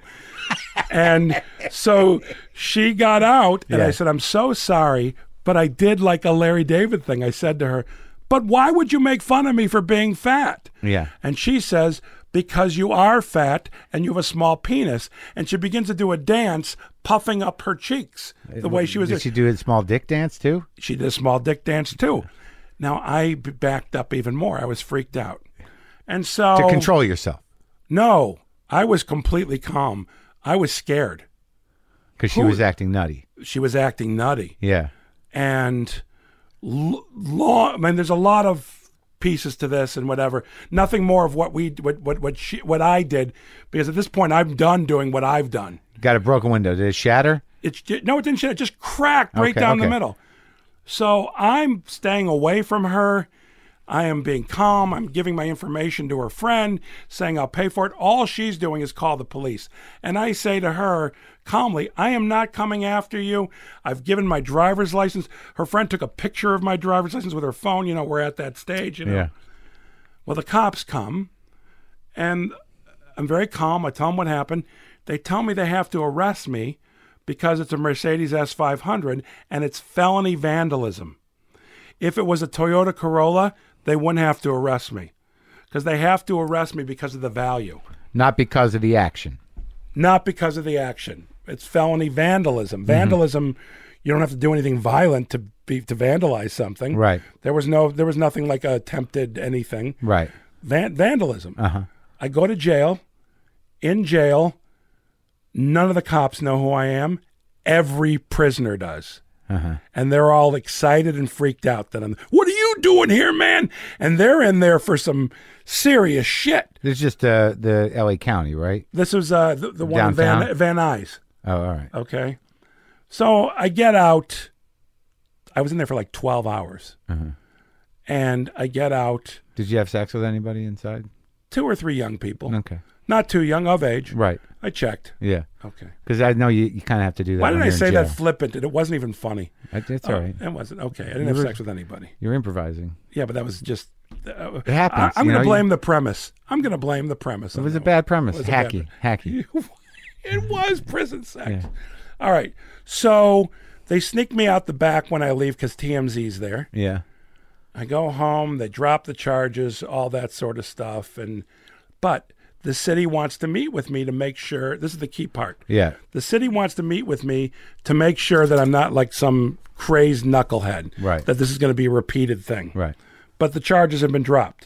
And so she got out and Yeah. I said, I'm so sorry, but I did like a Larry David thing. I said to her, but why would you make fun of me for being fat? Yeah. And she says, because you are fat and you have a small penis. And she begins to do a dance, puffing up her cheeks the way she was. Did she do a small dick dance too? She did a small dick dance too. Now I b- backed up even more. I was freaked out. And so. To control yourself. No, I was completely calm. I was scared. Because she Who- was acting nutty. She was acting nutty. Yeah. And l- long, I mean, there's a lot of pieces to this and whatever. Nothing more of what we, what, what, what she, what I did, because at this point I'm done doing what I've done. Got a broken window. Did it shatter? It's ju- no, it didn't. It just cracked right Okay, down the okay. middle. So I'm staying away from her. I am being calm. I'm giving my information to her friend, saying I'll pay for it. All she's doing is call the police. And I say to her calmly, I am not coming after you. I've given my driver's license. Her friend took a picture of my driver's license with her phone. You know, we're at that stage, you know. Yeah. Well, the cops come, and I'm very calm. I tell them what happened. They tell me they have to arrest me because it's a Mercedes S five hundred, and it's felony vandalism. If it was a Toyota Corolla, they wouldn't have to arrest me because they have to arrest me because of the value. Not because of the action. Not because of the action. It's felony vandalism. Vandalism, mm-hmm. you don't have to do anything violent to be to vandalize something. Right. There was no there was nothing like a attempted anything. Right. Van, vandalism. Uh-huh. I go to jail. In jail, none of the cops know who I am. Every prisoner does. Uh-huh. And they're all excited and freaked out that I'm, what are you doing here, man? And they're in there for some serious shit. This is just uh, the L A County, right? This was uh, the, the one in Van, Van Nuys. Oh, all right. Okay. So I get out. I was in there for like twelve hours. Uh-huh. And I get out. Did you have sex with anybody inside? Two or three young people. Okay. Not too young, of age. Right. I checked. Yeah. Okay. Because I know you, you kind of have to do that. Why did I say that flippant? It wasn't even funny. It's all right. Oh, it wasn't. Okay. I didn't have sex with anybody. You're improvising. Yeah, but that was just... Uh, it happens. I, I'm going to blame you... the premise. I'm going to blame the premise. It was a bad premise. It Hacky. Bad... Hacky. It was prison sex. Yeah. All right. So they sneak me out the back when I leave because T M Z's there. Yeah. I go home. They drop the charges, all that sort of stuff. And But... the city wants to meet with me to make sure, this is the key part. Yeah. The city wants to meet with me to make sure that I'm not like some crazed knucklehead. Right. That this is going to be a repeated thing. Right. But the charges have been dropped.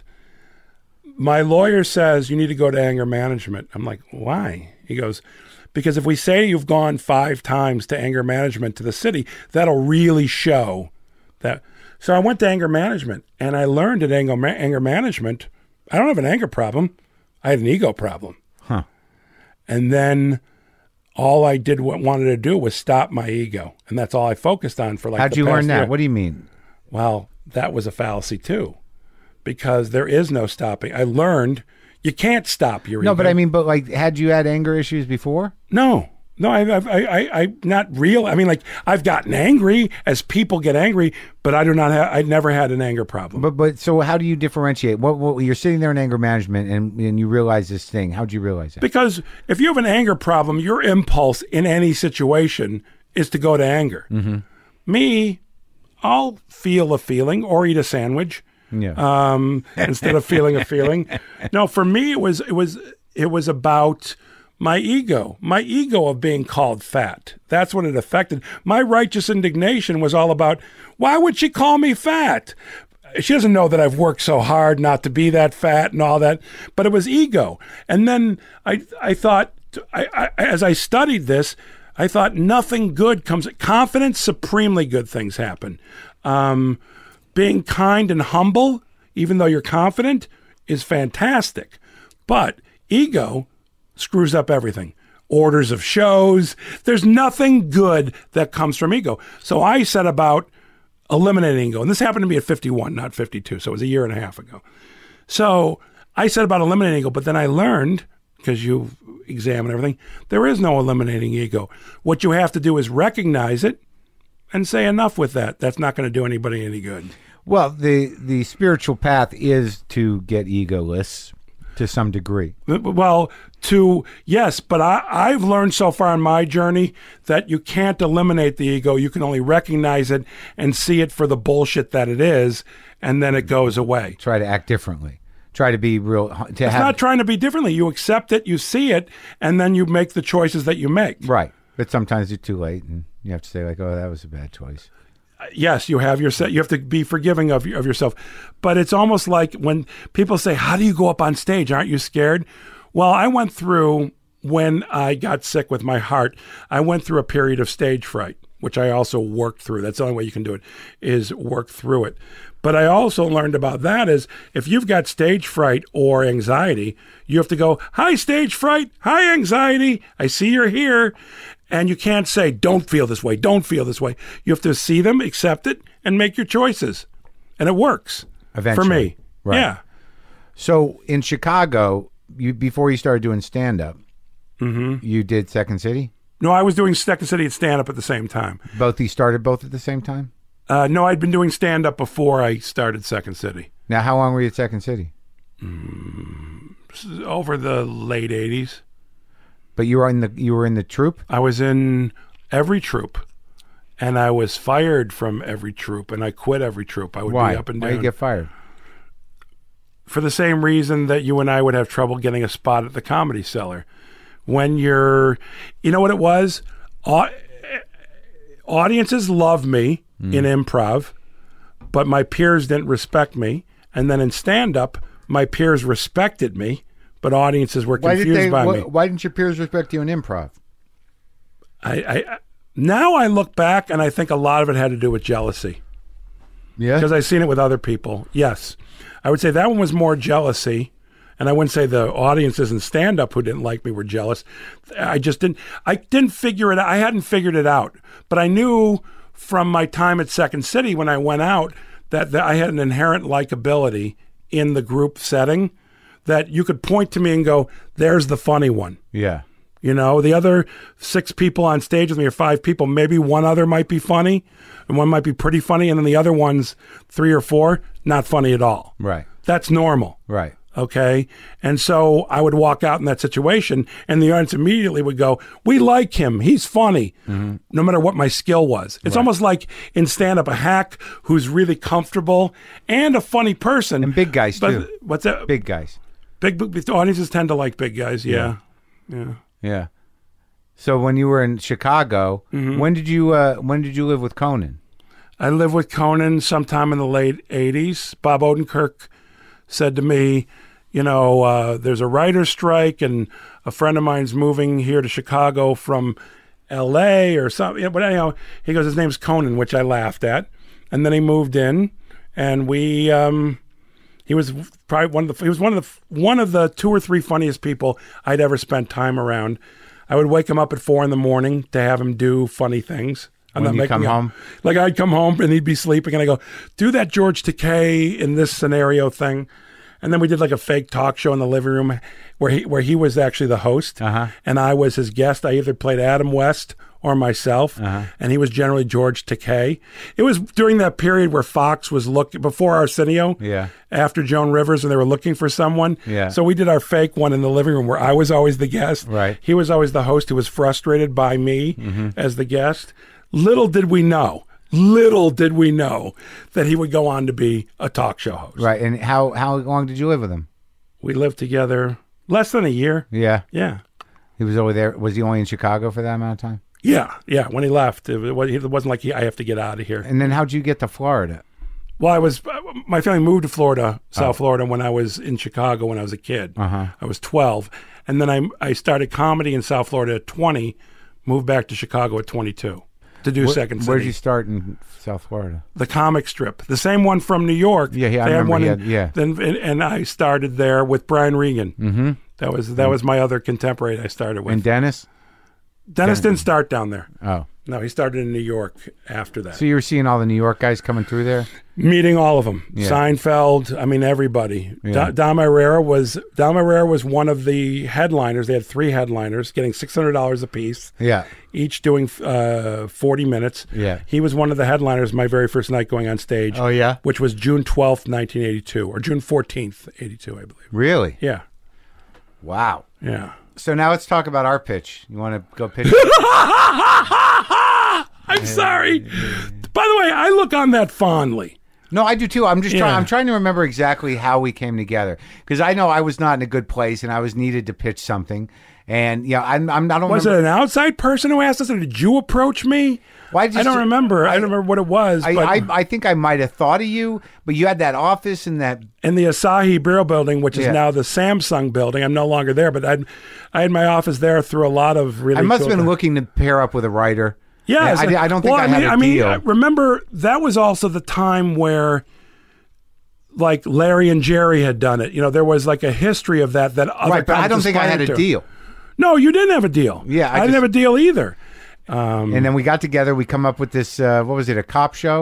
My lawyer says you need to go to anger management. I'm like, why? He goes, because if we say you've gone five times to anger management to the city, that'll really show that. So I went to anger management, and I learned at anger, anger management, I don't have an anger problem. I had an ego problem. Huh. And then all I did, what wanted to do was stop my ego. And that's all I focused on for like How'd the you past learn that? year. What do you mean? Well, that was a fallacy too. Because there is no stopping. I learned you can't stop your no, ego. No, but I mean, but like, had you had anger issues before? No. No, I, I, I, I, not real. I mean, like, I've gotten angry as people get angry, but I do not have, I never had an anger problem. But, but, so how do you differentiate? What, what you're sitting there in anger management and, and you realize this thing. How'd you realize it? Because if you have an anger problem, your impulse in any situation is to go to anger. Mm-hmm. Me, I'll feel a feeling or eat a sandwich. Yeah. Um, instead of feeling a feeling. No, for me, it was, it was, it was about my ego, my ego of being called fat. That's what it affected. My righteous indignation was all about, why would she call me fat? She doesn't know that I've worked so hard not to be that fat and all that, but it was ego. And then I, I thought, I, I, as I studied this, I thought nothing good comes, confidence, supremely good things happen. Um, being kind and humble, even though you're confident, is fantastic. But ego screws up everything. Orders of shows. There's nothing good that comes from ego. So I set about eliminating ego. And this happened to me at fifty-one, not fifty-two. So it was a year and a half ago. So I set about eliminating ego. But then I learned, because you examine everything, there is no eliminating ego. What you have to do is recognize it and say enough with that. That's not going to do anybody any good. Well, the, the spiritual path is to get egoless. To some degree. Well, to, yes, but I, I've learned so far in my journey that you can't eliminate the ego. You can only recognize it and see it for the bullshit that it is, and then it goes away. Try to act differently. Try to be real. To it's have, not trying to be differently. You accept it, you see it, and then you make the choices that you make. Right. But sometimes it's too late, and you have to say, like, oh, that was a bad choice. Yes, you have your you have to be forgiving of of yourself, but it's almost like when people say, "How do you go up on stage? Aren't you scared?" Well, I went through when I got sick with my heart. I went through a period of stage fright, which I also worked through. That's the only way you can do it, is work through it. But I also learned about that is if you've got stage fright or anxiety, you have to go, "Hi, stage fright. Hi, anxiety. I see you're here." And you can't say, don't feel this way, don't feel this way. You have to see them, accept it, and make your choices. And it works. Eventually. For me. Right. Yeah. So in Chicago, you before you started doing stand-up, Mm-hmm. you did Second City? No, I was doing Second City and stand-up at the same time. Both you started both at the same time? Uh, no, I'd been doing stand-up before I started Second City. Now, how long were you at Second City? Mm, over the late eighties. But you were in the you were in the troupe? I was in every troupe, and I was fired from every troupe, and I quit every troupe. I would Why? be up and Why down. did you get fired? For the same reason that you and I would have trouble getting a spot at the Comedy Cellar. When you're, you know what it was? Au- audiences love me mm. in improv, but my peers didn't respect me. And then in stand-up, my peers respected me, but audiences were Why confused did they, by wh- me. Why didn't your peers respect you in improv? I, I now I look back and I think a lot of it had to do with jealousy. Yeah, because I've seen it with other people. Yes, I would say that one was more jealousy. And I wouldn't say the audiences in stand-up who didn't like me were jealous. I just didn't. I didn't figure it out. I hadn't figured it out. But I knew from my time at Second City when I went out that, that I had an inherent likability in the group setting. That you could point to me and go, "There's the funny one." Yeah. You know, the other six people on stage with me, or five people, maybe one other might be funny, and one might be pretty funny, and then the other one's three or four, not funny at all. Right. That's normal. Right. Okay. And so I would walk out in that situation and the audience immediately would go, we like him. He's funny. Mm-hmm. No matter what my skill was. It's right. almost like in stand-up, a hack who's really comfortable and a funny person. And big guys but, too. What's that? Big guys. Big, big audiences tend to like big guys. Yeah. Yeah. Yeah. yeah. So when you were in Chicago, mm-hmm. when did you uh, when did you live with Conan? I lived with Conan sometime in the late eighties. Bob Odenkirk said to me, you know, uh, there's a writer's strike and a friend of mine's moving here to Chicago from L A or something. But anyhow, he goes, his name's Conan, which I laughed at. And then he moved in and we, um, he was probably one of the, he was one of the, one of the two or three funniest people I'd ever spent time around. I would wake him up at four in the morning to have him do funny things. I'm when not you come him, home? Like I'd come home and he'd be sleeping and I go, do that George Takei in this scenario thing. And then we did like a fake talk show in the living room where he where he was actually the host uh-huh. and I was his guest. I either played Adam West or myself, uh-huh. and he was generally George Takei. It was during that period where Fox was looking, before Arsenio, yeah. after Joan Rivers, and they were looking for someone. Yeah. So we did our fake one in the living room where I was always the guest. Right. He was always the host who was frustrated by me mm-hmm. as the guest. Little did we know. Little did we know that he would go on to be a talk show host. Right. And how, how long did you live with him? We lived together less than a year. Yeah. Yeah. He was over there. Was he only in Chicago for that amount of time? Yeah. Yeah. When he left, it wasn't like he, I have to get out of here. And then how'd you get to Florida? Well, I was, my family moved to Florida, South oh. Florida, when I was in Chicago when I was a kid. Uh-huh. I was twelve. And then I, I started comedy in South Florida at twenty, moved back to Chicago at twenty-two. To do Where, Second City. Where did you start in South Florida? The comic strip, the same one from New York. Yeah, yeah, I remember. One in, yeah, then and, and I started there with Brian Regan. Mm-hmm. That was that mm-hmm. was my other contemporary I started with. And Dennis? Dennis, Dennis didn't start down there. Oh, no, he started in New York after that. So you were seeing all the New York guys coming through there? Meeting all of them. Yeah. Seinfeld. I mean, everybody. Yeah. Dom Irrera was Dom Irrera was one of the headliners. They had three headliners, getting six hundred dollars a piece. Yeah. Each doing uh, forty minutes. Yeah. He was one of the headliners my very first night going on stage. Oh, yeah? Which was June twelfth, nineteen eighty-two, or June fourteenth, eighty-two, I believe. Really? Yeah. Wow. Yeah. So now let's talk about our pitch. You want to go pitch? I'm sorry. By the way, I look on that fondly. No, I do too. I'm just yeah. trying. I'm trying to remember exactly how we came together because I know I was not in a good place and I was needed to pitch something. And yeah, I'm. I'm not. Was remember. it an outside person who asked us, or did you approach me? Well, I, just, I don't remember. I, I don't remember what it was. I, but I, I think I might have thought of you, but you had that office and that in the Asahi Bureau Building, which is yeah. now the Samsung Building. I'm no longer there, but I, I had my office there through a lot of really. I must cool have been things. looking to pair up with a writer. Yeah, I, I, I don't think well, I had mean, a I mean, deal. remember that was also the time where, like Larry and Jerry had done it. You know, there was like a history of that. That other right, but I don't think I had a to. deal. No, you didn't have a deal. Yeah, I, I just, didn't have a deal either. Um, and then we got together. We come up with this. Uh, what was it? A cop show?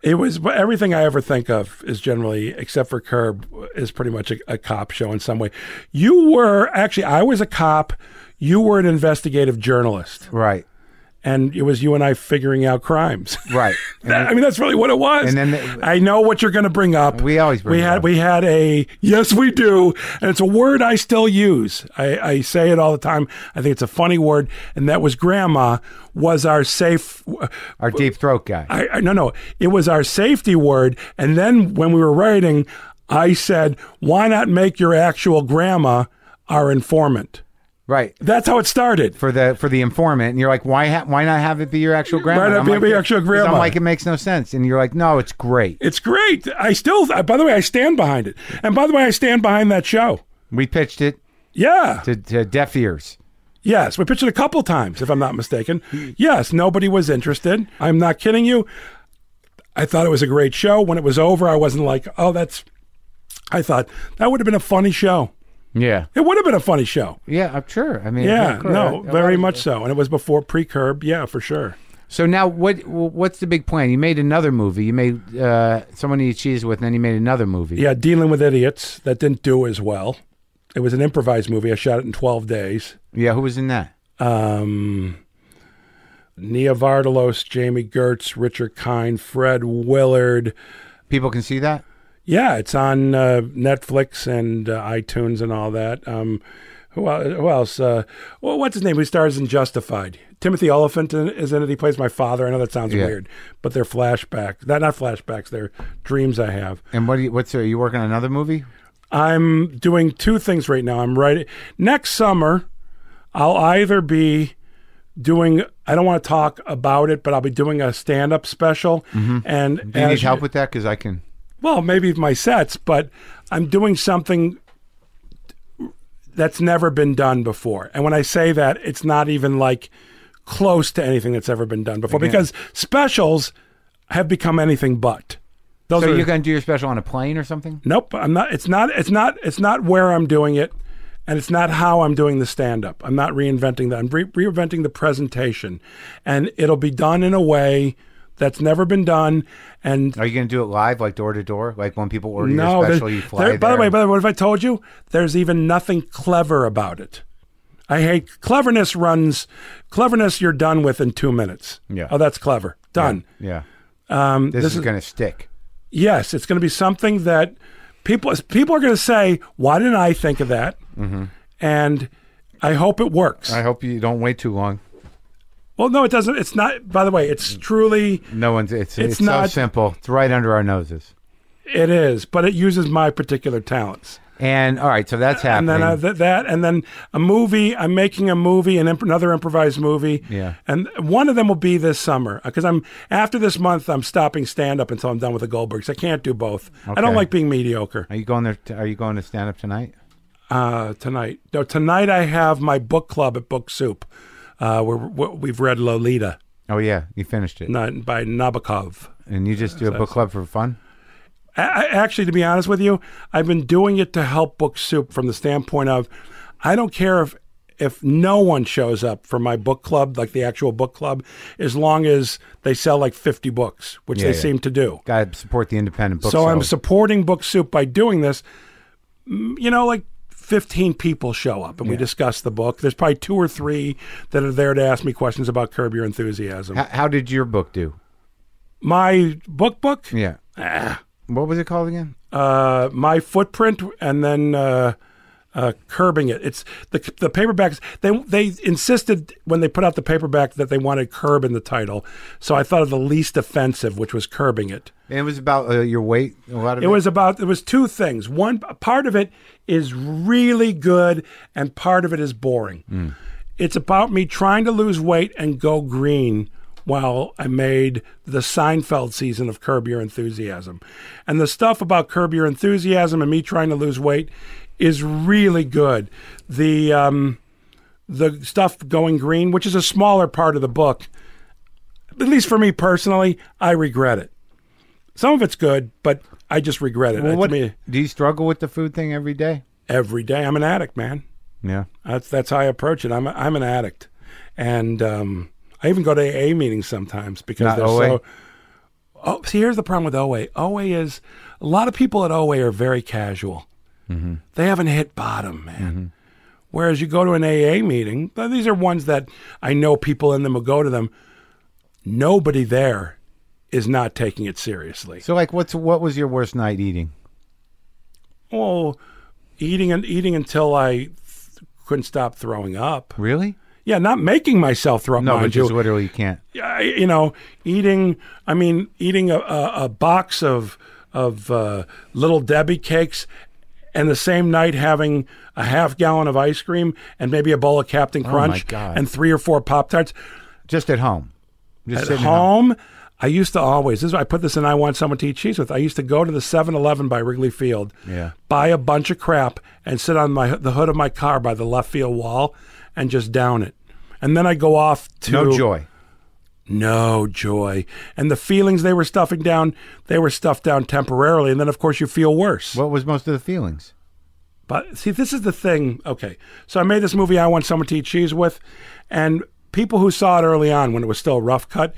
It was everything I ever think of is generally, except for Curb, is pretty much a, a cop show in some way. You were actually, I was a cop. You were an investigative journalist, Right. and it was you and I figuring out crimes. Right. And That- I mean, that's really what it was. And then the- I know what you're going to bring up. We always bring we it had up. we had a yes, we do, and it's a word I still use. I, I say it all the time. I think it's a funny word, and that was grandma was our safe. our deep throat guy. I, I no no, it was our safety word. And then when we were writing, I said, why not make your actual grandma our informant? Right. That's how it started. For the for the informant, and you're like, why ha- why not have it be your actual grandma? Why not I'm be like, your actual 'cause grandma? I'm like, it makes no sense, and you're like, no, it's great. It's great. I still, by the way, I stand behind it. And by the way, I stand behind that show. We pitched it Yeah. to, to deaf ears. Yes, we pitched it a couple times, if I'm not mistaken. Yes, nobody was interested. I'm not kidding you. I thought it was a great show. When it was over, I wasn't like, oh, that's. I thought that would have been a funny show. Yeah. It would have been a funny show. Yeah, I'm sure. I mean, Yeah, of course. no, A very lot of- much so. And it was before pre-Curb. Yeah, for sure. So now, what what's the big plan? You made another movie. You made uh, Someone to Eat Cheese With, and then you made another movie. Yeah, Dealing with Idiots. That didn't do as well. It was an improvised movie. I shot it in twelve days. Yeah, who was in that? Um, Nia Vardalos, Jamie Gertz, Richard Kind, Fred Willard. People can see that? Yeah, it's on uh, Netflix and uh, iTunes and all that. Um, who, el- who else? Uh, well, what's his name? Who stars in Justified? Timothy Oliphant in- is in it. He plays my father. I know that sounds Yeah. weird, but they're flashbacks. That not flashbacks. They're dreams I have. And what do you, what's, are you working on another movie? I'm doing two things right now. I'm writing next summer. I'll either be doing. I don't want to talk about it, but I'll be doing a stand-up special. And Mm-hmm. Do you need as help with that? Because I can. Well, maybe my sets, but I'm doing something that's never been done before. And when I say that, it's not even like close to anything that's ever been done before, Again. because specials have become anything but. Those So are, you're going to do your special on a plane or something? nope, I'm not. It's not. It's not. It's not where I'm doing it, and it's not how I'm doing the stand-up. I'm not reinventing that. I'm re- reinventing the presentation, and it'll be done in a way that's never been done. And Are you going to do it live, like door to door? Like when people order no, your there- special, you fly there- by the there? way, by the way, what if I told you there's even nothing clever about it? I hate cleverness. Runs cleverness. You're done with in two minutes. Yeah. Oh, that's clever. Done. Yeah. Um, This, this is, is going to stick. yes. It's going to be something that people people are going to say, "Why didn't I think of that?" Mm-hmm. And I hope it works. I hope you don't wait too long. well, no, it doesn't. It's not. By the way, it's truly No one's. It's it's, It's so not- simple. It's right under our noses. it is, but it uses my particular talents. And all right, so that's And happening. then uh, th- that, and then a movie. I'm making a movie, an imp- another improvised movie. Yeah. And one of them will be this summer, because I'm after this month. I'm stopping stand up until I'm done with the Goldbergs. I can't do both. I don't Okay. like being mediocre. are you going there? To, are you going to stand up tonight? Uh, tonight, no, tonight I have my book club at Book Soup. Uh, where where we've read Lolita, Oh yeah, you finished it, not by Nabokov. and you just do a book club for fun. I, I- actually, to be honest with you, I've been doing it to help Book Soup from the standpoint of, I don't care if if no one shows up for my book club, like the actual book club, as long as they sell like fifty books, which Yeah, they yeah. seem to do. Got to support the independent book. So I'm sellers. supporting Book Soup by doing this. Mm, You know, like fifteen people show up and we discuss the book. There's probably two or three that are there to ask me questions about Curb Your Enthusiasm. How, how did your book do? My book book? Yeah. Ah. What was it called again? uh, My Footprint, and then uh, uh, Curbing It. It's the the paperbacks. They they insisted when they put out the paperback that they wanted curb in the title. So I thought of the least offensive, which was Curbing It. And it was about uh, your weight. A lot of it. It was about it was two things. One part of it is really good, and part of it is boring. It's about me trying to lose weight and go green while I made the Seinfeld season of Curb Your Enthusiasm. And the stuff about Curb Your Enthusiasm and me trying to lose weight is really good. The um, the stuff going green, which is a smaller part of the book, at least for me personally, I regret it. Some of it's good, but I just regret it. Well, To what, me, do you struggle with the food thing every day? every day I'm an addict, man. Yeah. That's that's how I approach it. I'm a, I'm an addict, and um, I even go to A A meetings sometimes because Not they're O A? so. Oh, see, here's the problem with O A. O A is, a lot of people at O A are very casual. Mm-hmm. They haven't hit bottom, man. Mm-hmm. Whereas you go to an A A meeting, these are ones that I know people in them will go to them. Nobody there is not taking it seriously. So, like, what's what was your worst night eating? Oh, eating and eating until I th- couldn't stop throwing up. Really? Yeah, not making myself throw up. No, mind but just you. literally you can't. I, you know, eating. I mean, eating a, a, a box of of uh, Little Debbie cakes, and the same night having a half gallon of ice cream and maybe a bowl of Captain Crunch Oh my God. and three or four Pop Tarts. Just at home. Just At sitting home, I used to always. This is, I put this in. I Want Someone to Eat Cheese With. I used to go to the seven eleven by Wrigley Field, Yeah. buy a bunch of crap, and sit on my the hood of my car by the left field wall and just down it. And then I go off to No joy. No joy. And the feelings they were stuffing down, they were stuffed down temporarily. And then, of course, you feel worse. What was most of the feelings? But see, this is the thing. Okay. So I made this movie, I Want Someone to Eat Cheese With. And people who saw it early on when it was still a rough cut,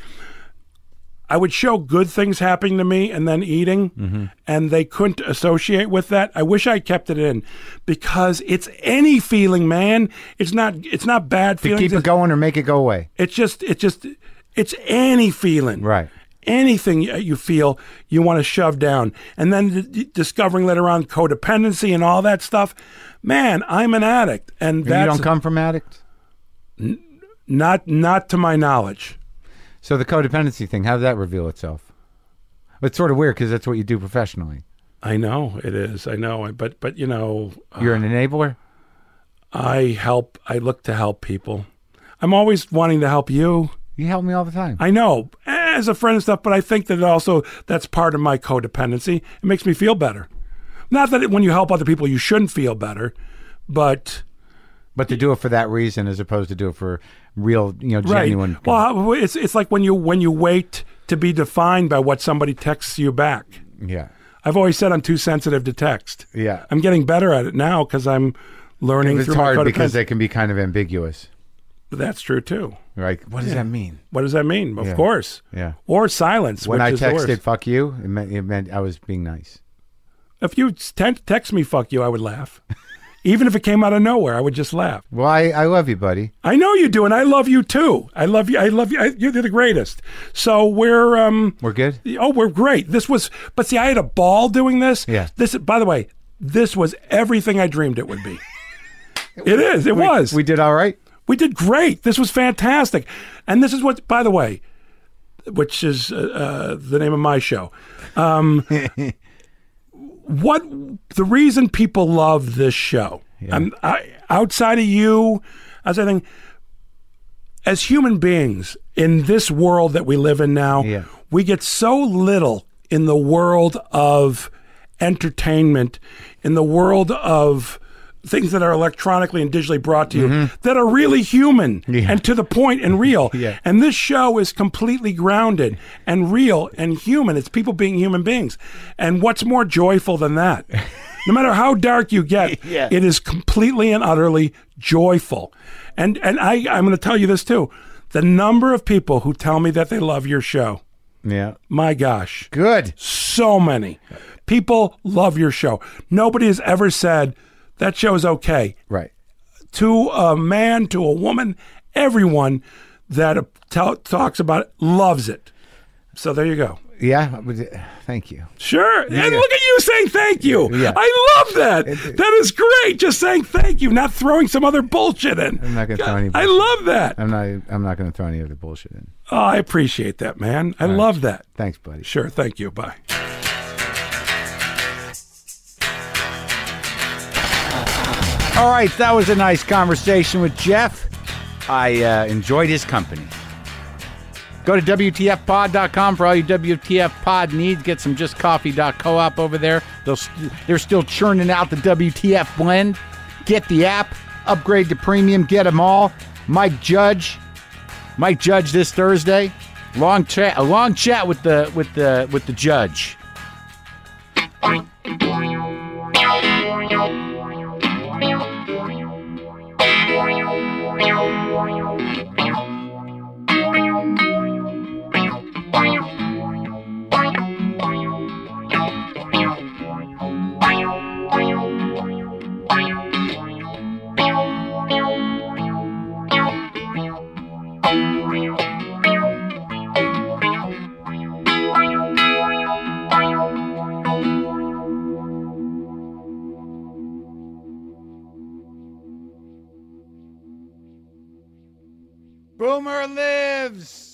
I would show good things happening to me and then eating, mm-hmm. and they couldn't associate with that. I wish I kept it in because it's any feeling, man. It's not. It's not bad To feelings. keep it It's- going or make it go away. It's just. It's just. It's any feeling. Right. Anything you you feel you want to shove down, and then d- discovering later on codependency and all that stuff. Man, I'm an addict, and And that's you don't come from addicts? not not to my knowledge. So the codependency thing, how did that reveal itself? It's sort of weird because that's what you do professionally. I know it is. I know, but but you know, You're an enabler? I help. I look to help people. I'm always wanting to help you. You help me all the time. I know, as a friend and stuff, but I think that also that's part of my codependency. It makes me feel better. Not that it, when you help other people, you shouldn't feel better, but But to do it for that reason as opposed to do it for real, you know, genuine. right. Well, how- it's it's like when you when you wait to be defined by what somebody texts you back. Yeah. I've always said I'm too sensitive to text. Yeah. I'm getting better at it now because I'm learning It's through my hard because codependency. they can be kind of ambiguous. That's true too. Right? What does that mean? What does that mean? Of Yeah. course. Yeah. Or silence. When which I is the texted worst. "fuck you," it meant, it meant I was being nice. If you te- text me "fuck you," I would laugh. Even if it came out of nowhere, I would just laugh. Well, I, I love you, buddy. I know you do, and I love you too. I love you. I love you. I, you're the greatest. So we're um. We're good? Oh, we're great. This was, but see, I had a ball doing this. Yeah. This, by the way, this was everything I dreamed it would be. It is. It was. We did all right? We did great. This was fantastic. And this is what, by the way, which is uh, uh, the name of my show. Um, what the reason people love this show, Yeah. um, I, outside of you, as I think, as human beings in this world that we live in now, Yeah. we get so little in the world of entertainment, in the world of things that are electronically and digitally brought to you that are really human Mm-hmm. Yeah. and to the point and real. Yeah. And this show is completely grounded and real and human. It's people being human beings. And what's more joyful than that? No matter how dark you get, Yeah. it is completely and utterly joyful. And and I, I'm going to tell you this too. The number of people who tell me that they love your show, Yeah. my gosh, Good. so many. People love your show. Nobody has ever said, that show's okay. Right. To a man, to a woman, everyone that uh, t- talks about it loves it. So there you go. Yeah. but, uh, Thank you. Sure. And look at you saying thank you. Yeah. I love that. That is great. Just saying thank you, not throwing some other bullshit in. I'm not going to throw any I bullshit. love that. I'm not I'm not going to throw any other bullshit in. Oh, I appreciate that, man. I love that. Thanks, buddy. Sure. Thank you. Bye. All right, that was a nice conversation with Jeff. I uh, enjoyed his company. Go to W T F pod dot com for all your W T F pod needs. Get some just coffee dot coop over there. They'll st- they're still churning out the W T F blend. Get the app, upgrade to premium, get them all. Mike Judge, Mike Judge this Thursday. Long chat, a long chat with the with the with the judge. Boomer lives.